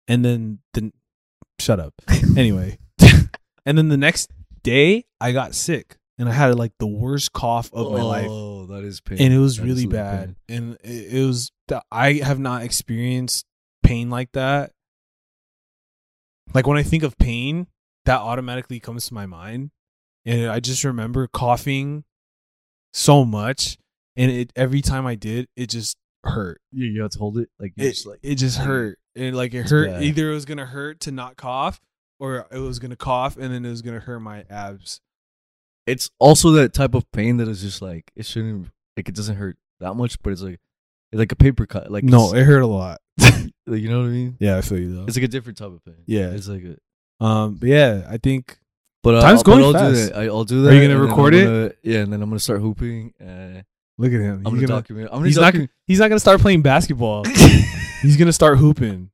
and then the shut up. Anyway, and then the next day I got sick and I had like the worst cough of my life. Oh, that is pain. And it was That really is bad. pain. And it, it was I have not experienced pain like that. Like when I think of pain, that automatically comes to my mind, and I just remember coughing so much, and it every time I did, it just hurt. You, you have to hold it like you It just like it just hurt. And like it It's hurt. bad. Either it was gonna hurt to not cough, or it was gonna cough and then it was gonna hurt my abs. It's also that type of pain that is just like it shouldn't like it doesn't hurt that much, but it's like it's like a paper cut. Like No, it's- it hurt a lot. like, you know what I mean? Yeah, I feel you though. It's like a different type of pain. Yeah. it's like a. Um, but yeah, I think But uh, Time's I'll, going but I'll fast. do that. I, I'll do that. Are you gonna and then record I'm it? gonna- Yeah, and then I'm gonna start hooping. And look at him. I'm He's gonna, gonna- document. I'm gonna he's not. document. He's not gonna start playing basketball. He's gonna start hooping.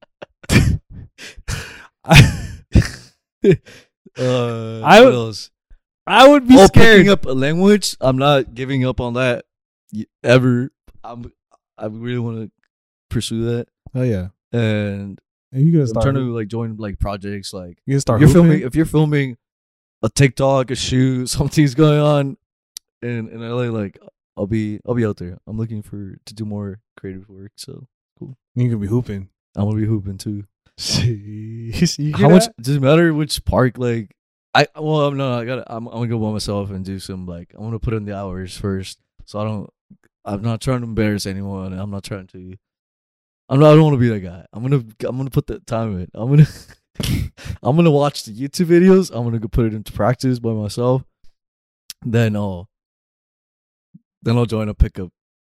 uh, I what would- else? I would be Oh, scared. picking up a language. I'm not giving up on that y- ever. I'm. I really want to pursue that, Oh yeah. and Are you gonna I'm start? trying to hoop- like join like projects. Like you gonna start if you're hooping? filming, if you're filming a TikTok, a shoot, something's going on, in in L A, like I'll be I'll be out there. I'm looking for to do more creative work, so You can be hooping. I'm gonna be hooping too. Jeez, you How hear much that? does it matter which park? Like I well, I'm no, I got. I'm, I'm gonna go by myself and do some like I'm gonna put in the hours first, so I don't. I'm not trying to embarrass anyone. I'm not trying to. I'm not. I don't want to be that guy. I'm gonna. I'm gonna put that time in. I'm gonna. I'm gonna watch the YouTube videos. I'm gonna go put it into practice by myself. Then I'll. Then I'll join a pickup.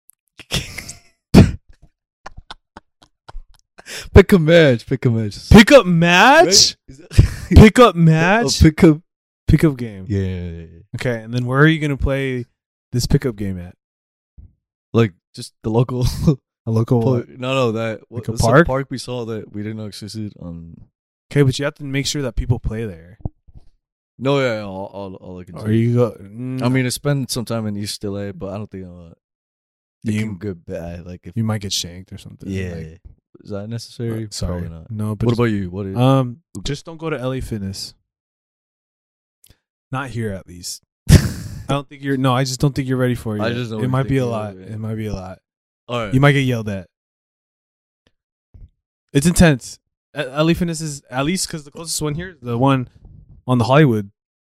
Pick a match. Pick a match. Pick up match. Pick up match. A pickup. Pick up game. Yeah, yeah, yeah. Okay, and then where are you gonna play this pickup game at? Like just the local. A local. Park. No, no, that Like like a a park? park we saw that we didn't know existed. Um, Okay, but you have to make sure that people play there. no, yeah, I'll, I'll, I'll look into Or it. you go. mm, I mean, I spent some time in East L A, but I don't think uh, it You- can go bad. Like if you might get shanked or something. yeah, like- is that necessary? uh, sorry, Probably not. no. But What about you? What is? um, just don't go to L A Fitness. Not here, at least. I don't think you're. No, I just don't think you're ready for it. I yet. just don't It might be a think lot. you're- It might be a lot. All right. You might get yelled at. It's intense. At L A Fitness is at least because the closest one here, is the one on the Hollywood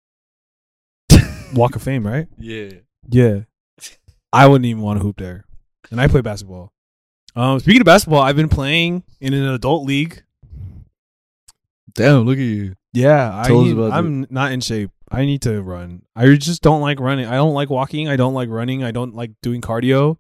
Walk of Fame, right? yeah. Yeah. I wouldn't even want to hoop there, and I play basketball. Um, speaking of basketball, I've been playing in an adult league. Damn, look at you. Yeah, I Tell us need, about I'm not in shape. I need to run. I just don't like running. I don't like walking. I don't like running. I don't like doing cardio.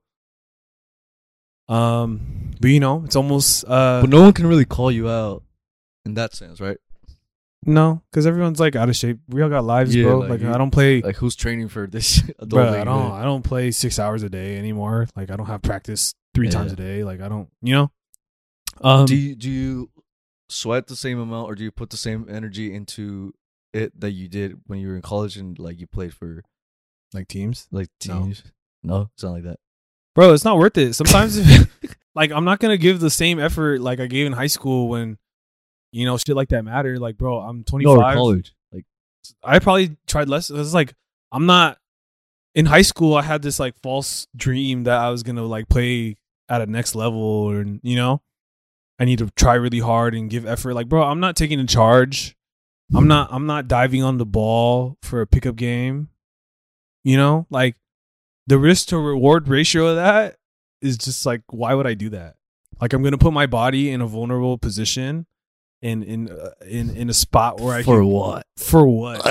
Um, but you know, it's almost uh But no one can really call you out in that sense, right? no, because everyone's like out of shape. We all got lives, Yeah, bro. like, Like, you- I don't play. Like who's training for this adult Bro, league, I don't. man? I don't play six hours a day anymore. Like I don't have practice three Yeah. times a day. Like I don't. You know. Um. do you do you sweat the same amount, or do you put the same energy into it that you did when you were in college and like you played for like teams, like No. teams? No, it's not like that. bro. It's not worth it. Sometimes, if, like I'm not gonna give the same effort like I gave in high school when, you know, shit like that mattered. Like, bro, I'm twenty-five. No, or college. Like I probably tried less. It's like I'm not in high school. I had this like false dream that I was gonna like play at a next level, and you know, I need to try really hard and give effort. Like, bro, I'm not taking a charge. I'm not. I'm not diving on the ball for a pickup game. You know, like the risk to reward ratio of that is just like, why would I do that? Like, I'm gonna put my body in a vulnerable position. In in uh, in in a spot where I for can, what? for what?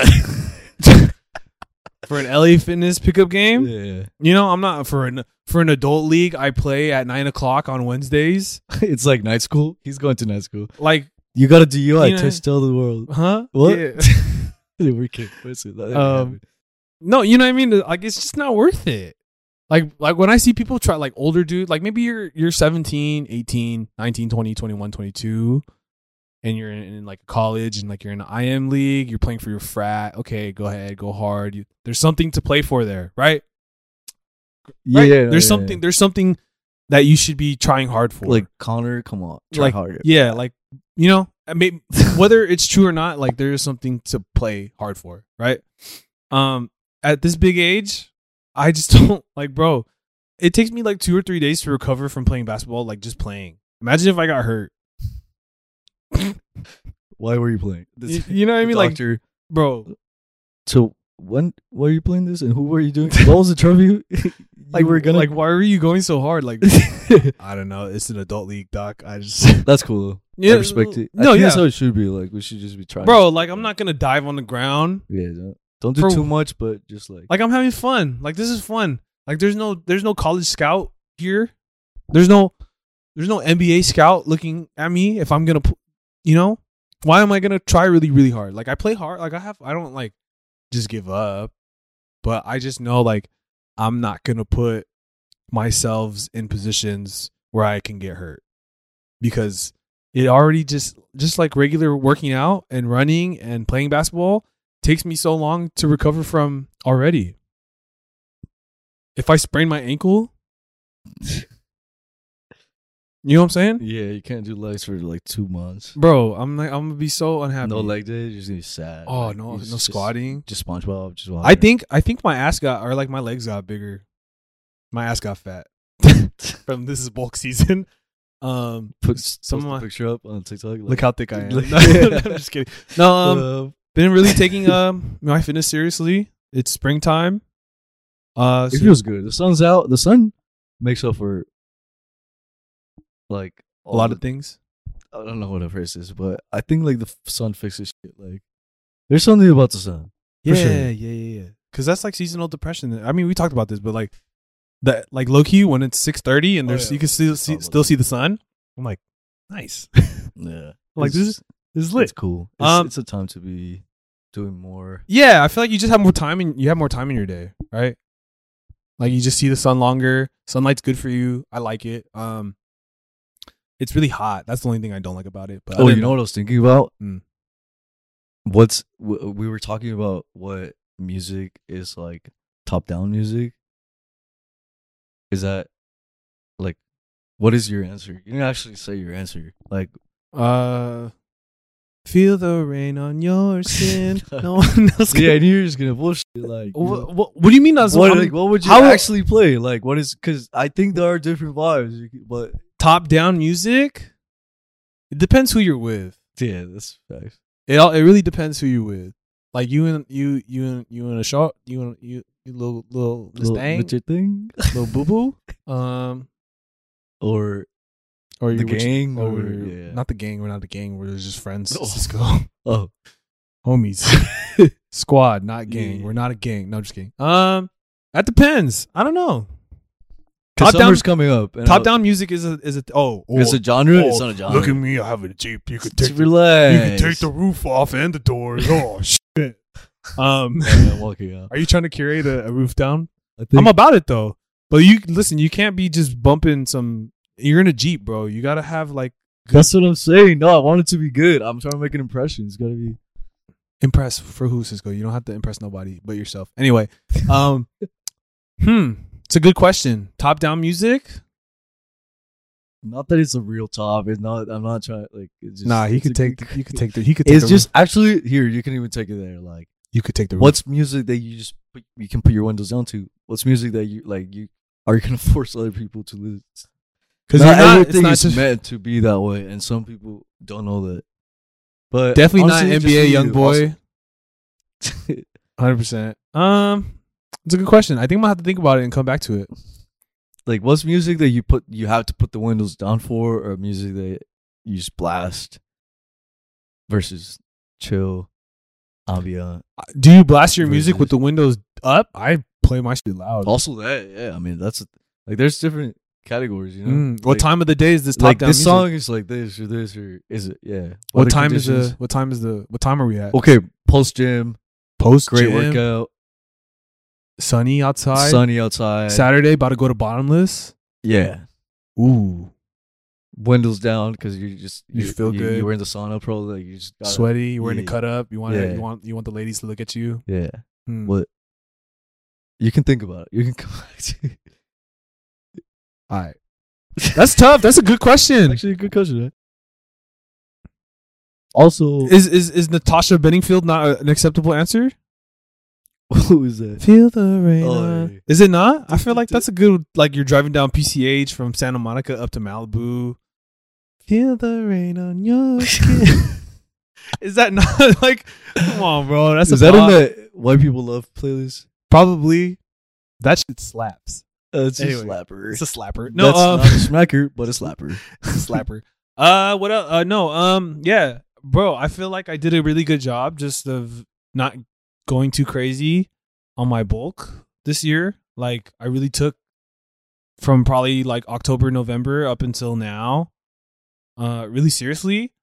For an L A Fitness pickup game? Yeah, You know, I'm not for an for an adult league. I play at nine o'clock on Wednesdays. it's like night school. He's going to night school. Like, You got a D U I You know- test. Tell the world. huh? What? Yeah. We're kidding. Listen, that didn't Um, happen. No, you know what I mean? Like, it's just not worth it. Like, like when I see people try, like older dude, like maybe you're you're seventeen, eighteen, nineteen, twenty, twenty-one, twenty-two, and you're in, in like college and like you're in an I M league, you're playing for your frat. Okay, go ahead, go hard. You, there's something to play for there, right? Yeah, Right? yeah, There's yeah, something. yeah. There's something that you should be trying hard for. Like Connor, come on, try like harder. yeah, like you know, I mean, whether it's true or not, like there is something to play hard for, right? Um, at this big age, I just don't like, bro. It takes me like two or three days to recover from playing basketball, like just playing. Imagine if I got hurt. Why were you playing? This, You, you know what I mean? Like, doctor, bro, so when why are you playing this and who were you doing? What was the trophy? you like were gonna like, why were you going so hard? Like, I don't know. It's an adult league, doc. I just, That's cool. yeah, I respect it. I No, think yeah, that's how it should be. Like we should just be trying. bro. Like, I'm not gonna dive on the ground. Yeah, don't, don't do For- too much, but just like Like, I'm having fun. Like, this is fun. Like, there's no there's no college scout here. There's no there's no N B A scout looking at me if I'm gonna, you know. Why am I gonna try really really hard? Like, I play hard. Like, I have I don't like just give up, but I just know like I'm not gonna put myself in positions where I can get hurt because it already just just like regular working out and running and playing basketball takes me so long to recover from already. If I sprain my ankle, you know what I'm saying? yeah, you can't do legs for like two months. Bro, I'm like I'm gonna be so unhappy. No leg day, you're just gonna be sad. Oh Like, no, you no just- squatting. Just, just SpongeBob, just water. I think I think my ass got or like my legs got bigger. My ass got fat from this is bulk season. Um, put some some of my- picture up on TikTok. Like, look how thick I am. Look- No, I'm just kidding. No, um, uh, been really taking um my fitness seriously. It's springtime. Uh, it so- feels good. The sun's out. The sun makes up for like a lot all of things. the- I don't know what the phrase is, but I think like the f- sun fixes shit. Like there's something about the sun. Yeah, sure. yeah, yeah, yeah. Because that's like seasonal depression. I mean, we talked about this, but like that, like low key when it's six thirty and Oh, there's yeah. you can still see Talk about still that. see the sun. I'm like, nice. Yeah, Like It's- this is this is it's lit. cool. It's, Um, it's a time to be doing more. Yeah, I feel like you just have more time and you have more time in your day, right? Like you just see the sun longer. Sunlight's good for you. I like it. Um, it's really hot. That's the only thing I don't like about it. But Oh, other you know than- what I was thinking about? Mm. What's w- we were talking about what music is like top down music. Is that like what is your answer? You didn't actually say your answer. Like Uh, feel the rain on your skin. No one else. yeah, Can. and you're just gonna bullshit like you What, know. what, what do you mean? That's what, I'm- like, what would you how- actually play? Like what is because I think there are different vibes, you can- but top down music? It depends who you're with. yeah, that's facts. It all, it really depends who you're with. Like you and you you and you in a short you and you, you little little Little Mustang midget thing little boo boo um or or the you which- gang or or we're- yeah. not the gang. We're not the gang. We're just friends. Oh. Cisco oh homies squad, not gang. Yeah. We're not a gang. No, I'm just kidding. Um, that depends. I don't know. because Top down- summer's coming up. And Top I'll- down music is a is a oh, oh It's a genre. oh, it's not a genre. Look at me. I have a Jeep. You could Just take the, relax. you could take the roof off and the doors. Oh shit. Um, Yeah, I'm walking out. are you trying to curate a, a roof down? I think I'm about it though. But you listen, you can't be just bumping some. You're in a Jeep, bro. You gotta have like that's what I'm saying. No, I want it to be good. I'm trying to make an impression. It's gotta be. impress for who, Cisco. You don't have to impress nobody but yourself. Anyway, um, hmm, it's a good question. Top down music? Not that it's a real top. It's not. I'm not trying. Like, it's just, Nah, he it's could a take. good- He could take the. He could. Take It's the just actually here. You can even take it there. Like, You could take the. what's music that you just put, you can put your windows down to? What's music that you like? You are you gonna force other people to listen? Because Not you're not. It's everything not is just meant to be that way, and some people don't know that. But definitely honestly, not N just B A you. young boy. Also- Hundred percent. Um, it's a good question. I think I'm gonna have to think about it and come back to it. like, what's music that you put you have to put the windows down for, or music that you just blast versus chill, ambient? Do you blast your music Versus- with the windows up? I play my shit loud. Also, that yeah, I mean that's like there's different categories, you know. Mm, what Like- time of the day is this top Like down this music? song is like this or this or is it? Yeah. What Weather time is conditions. the? What time is the? What time are we at? Okay, post gym, Post great gym, workout, sunny outside. sunny outside. Saturday, about to go to bottomless. Yeah. Ooh, Windows down because you just You feel you, good. You were in the sauna, probably. Like you just gotta, sweaty. You're wearing a yeah. cut up. You want Yeah. you want you want the ladies to look at you. Yeah. Hmm. What? You can think about it. You can come back to it. All right, that's tough. That's a good question. Actually, a good question. Right? Also, Is is is Natasha Bedingfield not a- an acceptable answer? who is that? Feel the rain. Oh, on- yeah. Is it not? I feel like that's a good, like you're driving down P C H from Santa Monica up to Malibu. Feel the rain on your skin. Is that not like? Come on, bro. That's Is a that in bop. the White People Love playlist? Probably. That shit slaps. Uh, it's Anyway, a slapper. It's a slapper. No, That's um, not a smacker, but a slapper. slapper. Uh, what else? Uh, no. Um, yeah, bro. I feel like I did a really good job just of not going too crazy on my bulk this year. Like, I really took from probably like October, November up until now, uh, really seriously,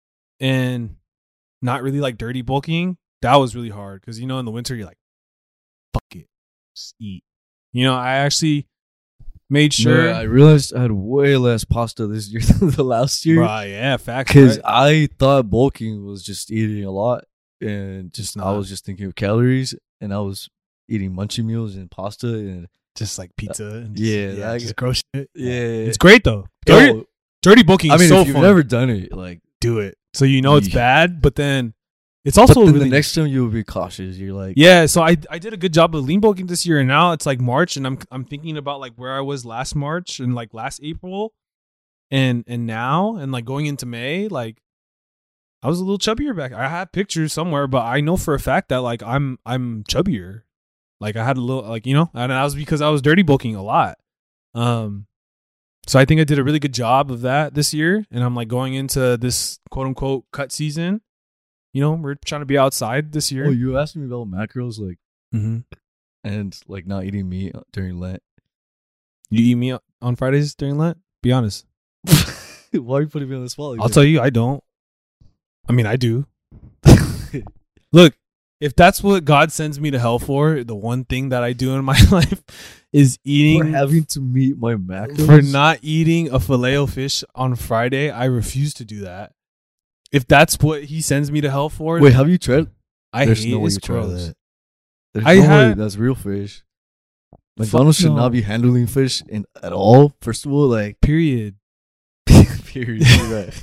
and not really like dirty bulking. That was really hard because you know in the winter you're like, fuck it, just eat. You know, I actually made sure. No, I realized I had way less pasta this year than the last year. Bruh, yeah, facts. Because Right? I thought bulking was just eating a lot, and just not. I was just thinking of calories, and I was eating munchy meals and pasta, and Just like pizza. And yeah, just, yeah, that- just gross shit. yeah, It's great though. Dirty, Yo, dirty bulking I is mean, so if you've fun. never done it, like, do it, so you know it's Yeah. bad, but then it's but also then really the next time you'll be cautious. You're like, yeah. So I I did a good job of lean bulking this year, and now it's like March, and I'm I'm thinking about like where I was last March and like last April, and and now and like going into May, like I was a little chubbier back. I have pictures somewhere, but I know for a fact that like I'm I'm chubbier. Like I had a little like you know, and that was because I was dirty bulking a lot. Um, so I think I did a really good job of that this year, and I'm like going into this quote unquote cut season. You know, we're trying to be outside this year. oh, you asked me about macros, like, Mm-hmm. and like not eating meat during Lent. You eat meat on Fridays during Lent? Be honest. Why are you putting me on the spot? Like I'll that? tell you, I don't. I mean, I do. Look, if that's what God sends me to hell for, the one thing that I do in my life is For eating. having to meet my macros. For not eating a filet o fish on Friday, I refuse to do that. If that's what He sends me to hell for, Wait, have you tried? I There's hate no way it's you try gross. that. There's I no way had- that's real fish. Fuck McDonald's should no. not be handling fish in at all. First of all, like Period. period. You're right.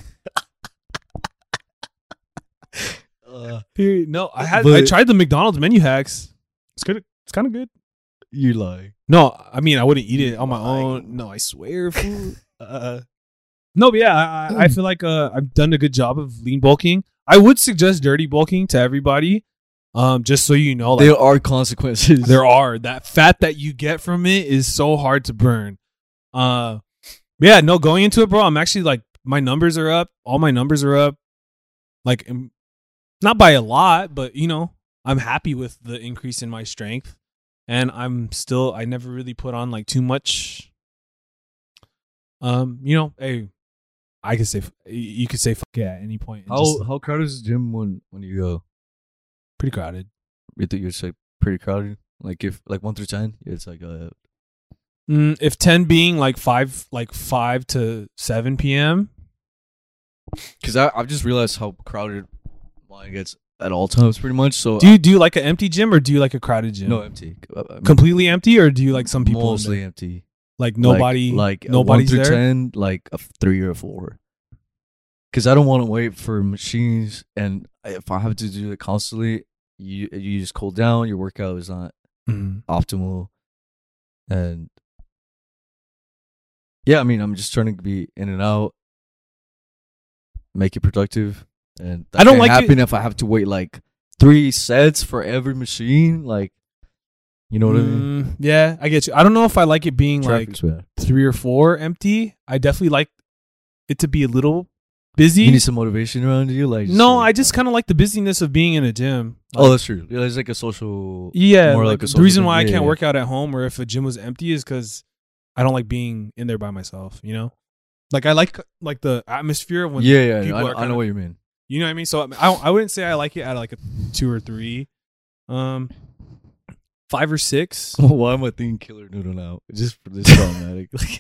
uh, Period. No, I had. I But- tried the McDonald's menu hacks. It's good. It's kind of good. you lie. No, I mean I wouldn't eat it on my Lying. own. No, I swear, fool. uh, no, but yeah, I, I- I feel like uh, I've done a good job of lean bulking. I would suggest dirty bulking to everybody, um, just so you know, like There are consequences. there are that fat that you get from it is so hard to burn. Uh, but yeah, no, going into it, bro, I'm actually like my numbers are up. All my numbers are up, like um, not by a lot, but you know, I'm happy with the increase in my strength. And I'm still, I never really put on like too much. Um, you know, hey, I could say, you could say fuck yeah at any point. It How just- how crowded is the gym when when you go? pretty crowded. You think it's like pretty crowded? Like if like one through ten, it's like uh Mm, if ten being like five, like five to seven p.m. because I I've just realized how crowded mine gets at all times, pretty much. So Do you do you like an empty gym or do you like a crowded gym? no empty, I mean, Completely empty, or do you like some people in mostly there? empty. Like nobody, like, like nobody's one through there? ten, like a three or a four. Because I don't want to wait for machines, and if I have to do it constantly, you you just cool down. Your workout is not Mhm. optimal, and yeah, I mean, I'm just trying to be in and out, make it productive, and that I don't can't like it- happen if I have to wait like three sets for every machine. Like, you know what I mean? Mm, yeah, I get you. I don't know if I like it being like Traffic's bad. three or four empty. I definitely like it to be a little busy. You need some motivation around you, like no, like- I just kind of like the busyness of being in a gym. Oh, Like, that's true. Yeah, it's like a social. yeah. more like, like a the social reason thing. why I Yeah, can't yeah. work out at home or if a gym was empty is because I don't like being in there by myself. You know, like I like like the atmosphere when Yeah, yeah, people I, are know- I kinda- know what you mean. You know what I mean? So I I wouldn't say I like it at like a two or three, um, five or six. Why am I thinking killer noodle now? Just for this automatic. Like,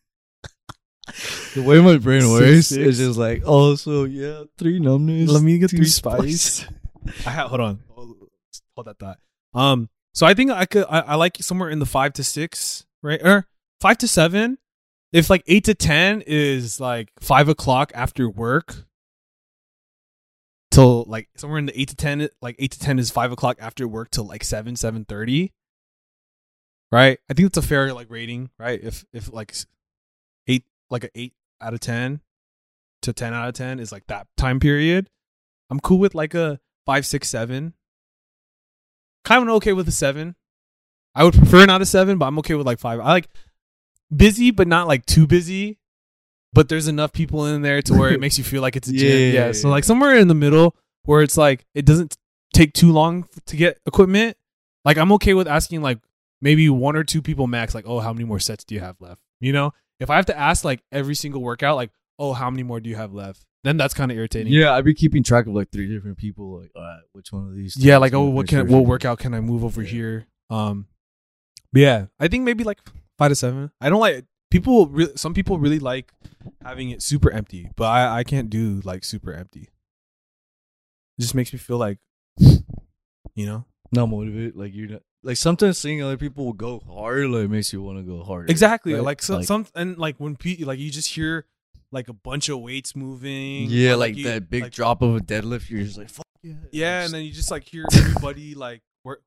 the way my brain Six, works six. is just like, oh, so yeah, three numbness. Let me get two three spice. spice. I have, hold on, hold hold that thought. Um, so I think I could I, I like somewhere in the five to six, right? Or five to seven. If like eight to ten is like five o'clock after work, till like somewhere in the eight to ten. Like eight to ten is five o'clock after work till like seven seven thirty. Right, I think it's a fair like rating. Right, if if like eight like an eight out of ten to ten out of ten is like that time period. I'm cool with like a five, six, seven. Kind of okay with a seven. I would prefer not a seven, but I'm okay with like five. I like busy, but not like too busy. But there's enough people in there to where it makes you feel like it's a gym. Yeah, Yeah, yeah, so yeah. like somewhere in the middle where it's like it doesn't take too long to get equipment. Like I'm okay with asking like maybe one or two people max. Like, oh, how many more sets do you have left? You know, if I have to ask like every single workout, like, oh, how many more do you have left? Then that's kind of irritating. Yeah, I'd be keeping track of like three different people. Like, all right, which one of these? Yeah, things like, oh, gonna what finish can first? what workout can I move over Yeah. here? Um, but yeah, I think maybe like five to seven. I don't like people. Re- some people really like having it super empty, but I I can't do like super empty. It just makes me feel like, you know, Not motivated. Like you're not. Like sometimes seeing other people go hard like makes you want to go harder. exactly right? like, so, some and like when pe- like you just hear like a bunch of weights moving. yeah, or, like, you- that big like- drop of a deadlift. You're just like, fuck yeah. Yeah, and then you just like hear everybody like work.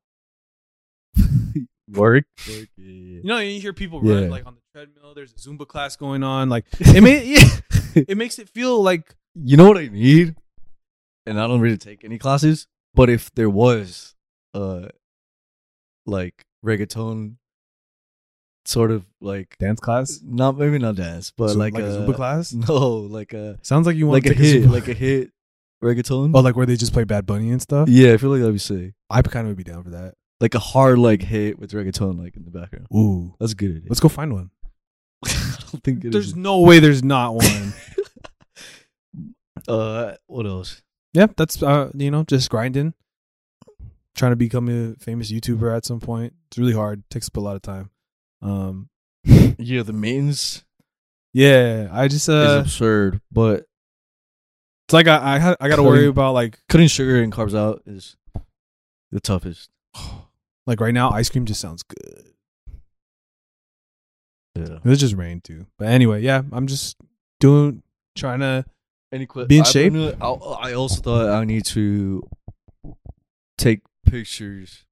work. work yeah, yeah. You know, you hear people run Yeah. like on the treadmill. There's a Zumba class going on. Like it may, yeah, it makes it feel like You know what I need? And I don't really take any classes, but if there was uh like reggaeton sort of like dance class, not maybe not dance, but Zoom- like, like a a Zumba class. No, like a Sounds like you want like to a take hit, Zumba- like a hit reggaeton. oh, like where they just play Bad Bunny and stuff. Yeah, I feel like that'd be sick. I kind of would be down for that. Like a hard like hit with reggaeton like in the background. Ooh, That's a good idea. let's go find one. I don't think it There's is. no way there's not one. Uh, what else? Yeah, that's uh, you know, just grinding, trying to become a famous YouTuber at some point. It's really hard. Takes up a lot of time. Um, Yeah, the maintenance yeah, I just is uh, absurd, but it's like I I, ha- I got to worry about like cutting sugar and carbs out is the toughest. like right now, ice cream just sounds good. Yeah. It's just rain too. But anyway, yeah, I'm just doing trying to Any que- Be in I shape? wanna- I I also thought I need to take pictures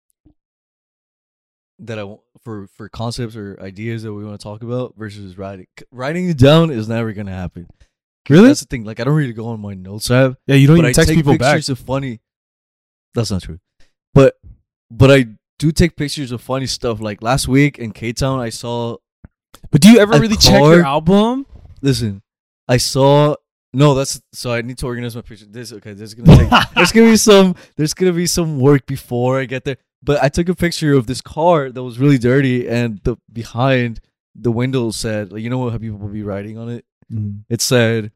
that I want for for concepts or ideas that we want to talk about versus writing. C- Writing it down is never gonna happen. really. That's the thing. Like I don't really go on my notes app, Yeah, you don't but even I text take people back. pictures of funny. That's not true, but but I do take pictures of funny stuff. Like last week in K Town, I saw. But do you ever a really check your car- album? Listen, I saw. No, that's so. I need to organize my picture. This okay. There's gonna take. there's gonna be some. There's gonna be some work before I get there. But I took a picture of this car that was really dirty, and the behind the window said, like, you know what? How people will be writing on it. It said,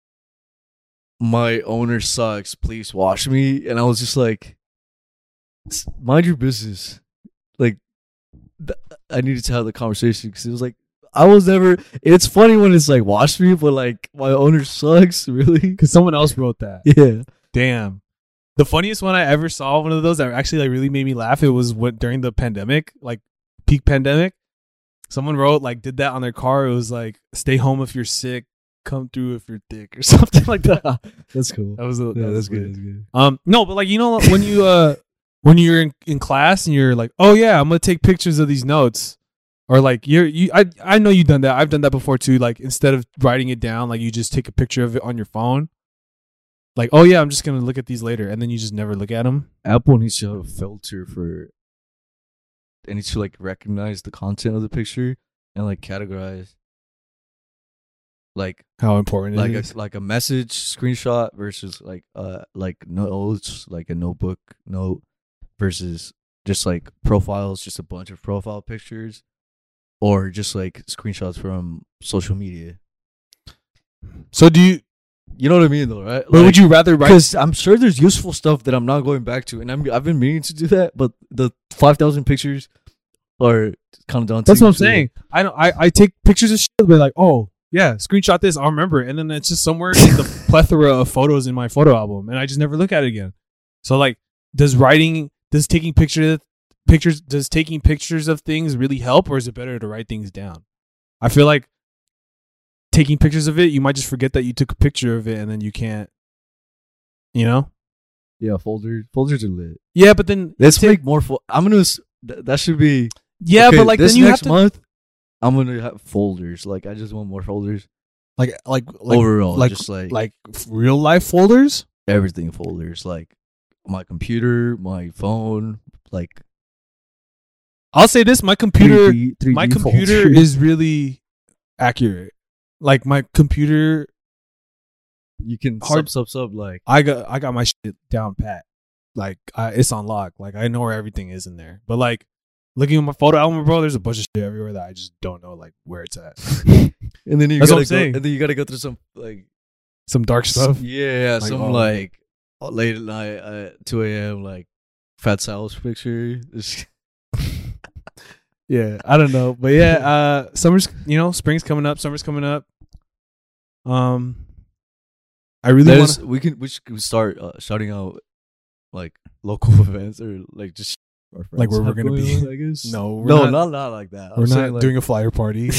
"My owner sucks. Please wash me." And I was just like, "S- "Mind your business." Like, th- I needed to have the conversation because it was like. I was never. It's funny when it's like wash me, but like my owner sucks. Really? Because someone else wrote that. Yeah. Damn. The funniest one I ever saw, one of those that actually like really made me laugh. It was what during the pandemic, like peak pandemic. Someone wrote like did that on their car. It was like stay home if you're sick, come through if you're thick, or something like that. That's cool. That was a, that Yeah, was that's weird. good. That's good. Um, no, but like you know when you uh when you're in, in class and you're like, oh yeah, I'm gonna take pictures of these notes, or like you're you I I know you've done that. I've done that before too. Like instead of writing it down, like you just take a picture of it on your phone. Like, oh yeah, I'm just gonna look at these later, and then you just never look at them. Apple needs to have a filter for. It needs to like recognize the content of the picture and like categorize. Like How important it like a is. like a message screenshot versus like uh like notes like a notebook note versus just like profiles, just a bunch of profile pictures, or just like screenshots from social media. So do you? You know what I mean, though, right? But would you rather write? Because I'm sure there's useful stuff that I'm not going back to, and I'm I've been meaning to do that, but the five thousand pictures are kind of daunting. That's what I'm to- saying. I don't. I, I take pictures of shit, but like, oh yeah, screenshot this. I'll remember, and then it's just somewhere in the plethora of photos in my photo album, and I just never look at it again. So like, does writing, does taking pictures, pictures, does taking pictures of things really help, or is it better to write things down? I feel like taking pictures of it, you might just forget that you took a picture of it, and then you can't You know? Yeah, folders. Folders are lit. Yeah, but then Let's take- make more. Fo- I'm gonna. s- Th- that should be. Yeah, okay, but like this then you have next to month, I'm gonna have folders. Like I just want more folders like like like overall. like just like like real life folders. everything folders. Like my computer, my phone. Like I'll say this: my computer, three D, three D my computer folders. is really accurate. Like my computer, You can hard- sub sub sub like. I got I got my shit down pat. Like I, it's on lock. Like I know where everything is in there. But like looking at my photo album, bro, there's a bunch of shit everywhere that I just don't know like where it's at. And then you That's what gotta I'm go, saying. and then you gotta go through some like Some dark stuff. Yeah, Like, some oh. like late at night at two a.m. like Fat Sal's picture. It's- Yeah, I don't know, but yeah, uh, summer's you know spring's coming up, summer's coming up. Um, I really want. There's- we can we should start uh, shouting out like local events or like just our friends Like where we're have gonna going be. on, I guess. No, we're no, not- not, not like that. We're I'm not saying, like, doing a flyer party.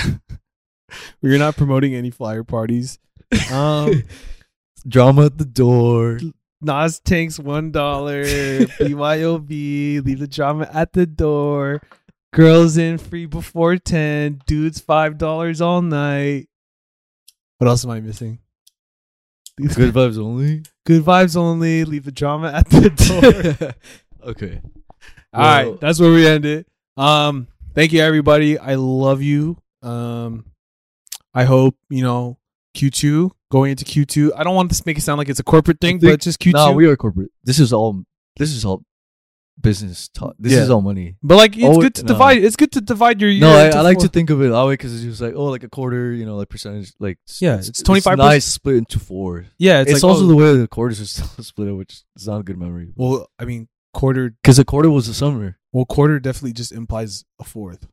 We're not promoting any flyer parties. Um, drama at the door. Nas tanks one dollar. B Y O B. Leave the drama at the door. Girls in free before ten. Dudes five dollars all night. What else am I missing? Good vibes only. Good vibes only. Leave the drama at the door. Okay. All right, Well, that's where we end it. Um, thank you everybody. I love you. Um, I hope you know Q two going into Q two. I don't want this to make it sound like it's a corporate thing, think- but just Q two. No, we are corporate. This is all. This is all business talk. This Yeah. is all money. but like, it's Oh, good to no. divide. It's good to divide your year. No, I, into I like four- to think of it that way because it's just like oh, like a quarter, you know, like percentage, like s- Yeah, it's twenty-five percent. nice split into four. Yeah, it's, It's, like, also oh, the way the quarters are still split, up, which is not a good memory. well, I mean, quarter. Because a quarter was the summer. Well, quarter definitely just implies a fourth.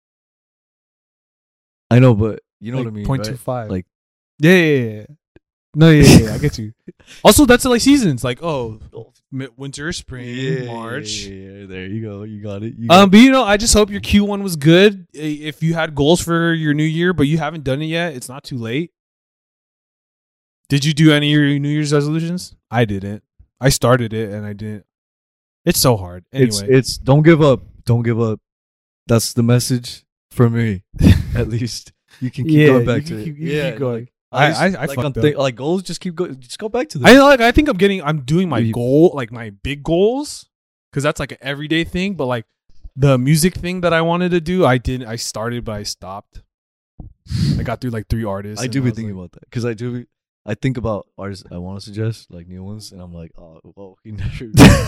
I know, but you know like what I mean. Point right? two five. Like- yeah, yeah, yeah, yeah. No, yeah, yeah, yeah, I get you. Also, that's like seasons. Like, oh, mi- winter, spring, March. Yeah, yeah, yeah, there you go. You got it. You got Um, but you know, I just hope your Q one was good. I- If you had goals for your new year, but you haven't done it yet, it's not too late. Did you do any of your New Year's resolutions? I didn't. I started it and I didn't. It's so hard. Anyway, It's it's don't give up. Don't give up. That's the message for me, at least. You can keep Yeah, going back you to can it. keep- you can yeah, keep going. like, I- at least, I- I like fucked on up. thi- like goals. Just keep going. Just go back to them. I like. I think I'm getting. I'm doing my You- goal, like my big goals, because that's like an everyday thing. But like the music thing that I wanted to do, I didn't. I started, but I stopped. I got through like three artists. I and do be was thinking like, about that because I do. Be, I think about artists I want to suggest, like new ones, and I'm like, oh, well, he never.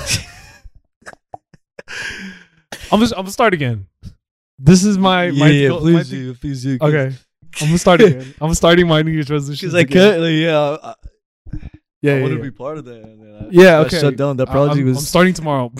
I'm just. I'm gonna start again. This is my my. yeah, goal- please my do, please do. Okay, I'm gonna start again. I'm starting my New Year's resolution. Because I can't. Like, yeah, I, Yeah, I yeah, want to yeah. be part of that. And then I, Yeah, I okay. shut down. That I- project I'm, was. I'm starting tomorrow.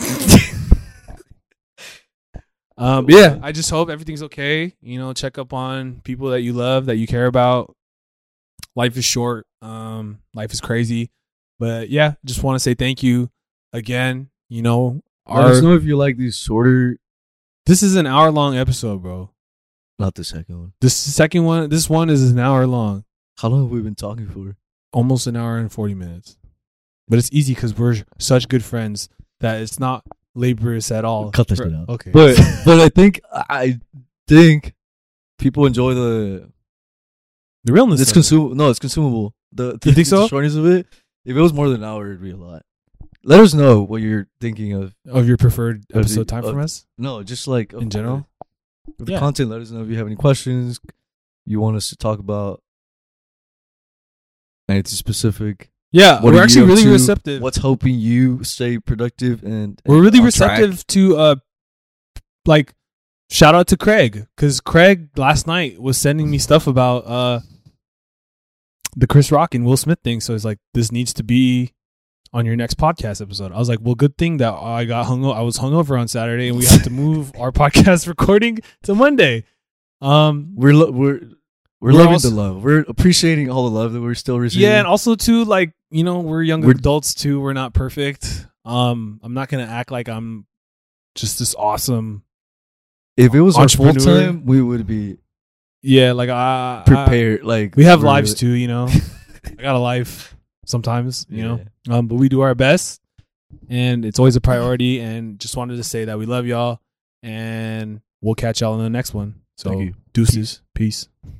um, but yeah, I just hope everything's okay. You know, check up on people that you love, that you care about. Life is short. Um, life is crazy. But yeah, just want to say thank you again. You know, Let our us know if you like these shorter. this is an hour long episode, bro. Not the second one. This second one, this one is an hour long, How long have we been talking for? almost an hour and forty minutes. But it's easy because we're such good friends that it's not laborious at all. Cut this For- shit out. Okay, But but I think I think people enjoy the the realness. it's of it. consum no it's consumable. The, the You think so? The shortness of it. If it was more than an hour, it'd be a lot. Let us know what you're thinking of. Of your preferred the- episode time of- from us No, just like in general. With the Yeah. content, let us know if you have any questions you want us to talk about. Anything specific. Yeah, What we're are actually you up really to? receptive. What's helping you stay productive and, We're and really on track? receptive to uh, like shout out to Craig because Craig last night was sending me stuff about uh the Chris Rock and Will Smith thing. So he's like, this needs to be on your next podcast episode. I was like, well, good thing that I got hung. I was hungover on Saturday and we had to move our podcast recording to Monday. Um, We're lo- we're we're, We're loving also- the love. We're appreciating all the love that we're still receiving. yeah, and also too, like, you know, we're young We're- adults too. We're not perfect. Um, I'm not gonna act like I'm just this awesome. if it was our full entrepreneur. time, we would be Yeah, like I, I prepared. like we have we're lives really- too, you know. I got a life sometimes, you know. Um, but we do our best, and it's always a priority. And just wanted to say that we love y'all, and we'll catch y'all in the next one. So, Thank you. deuces, peace.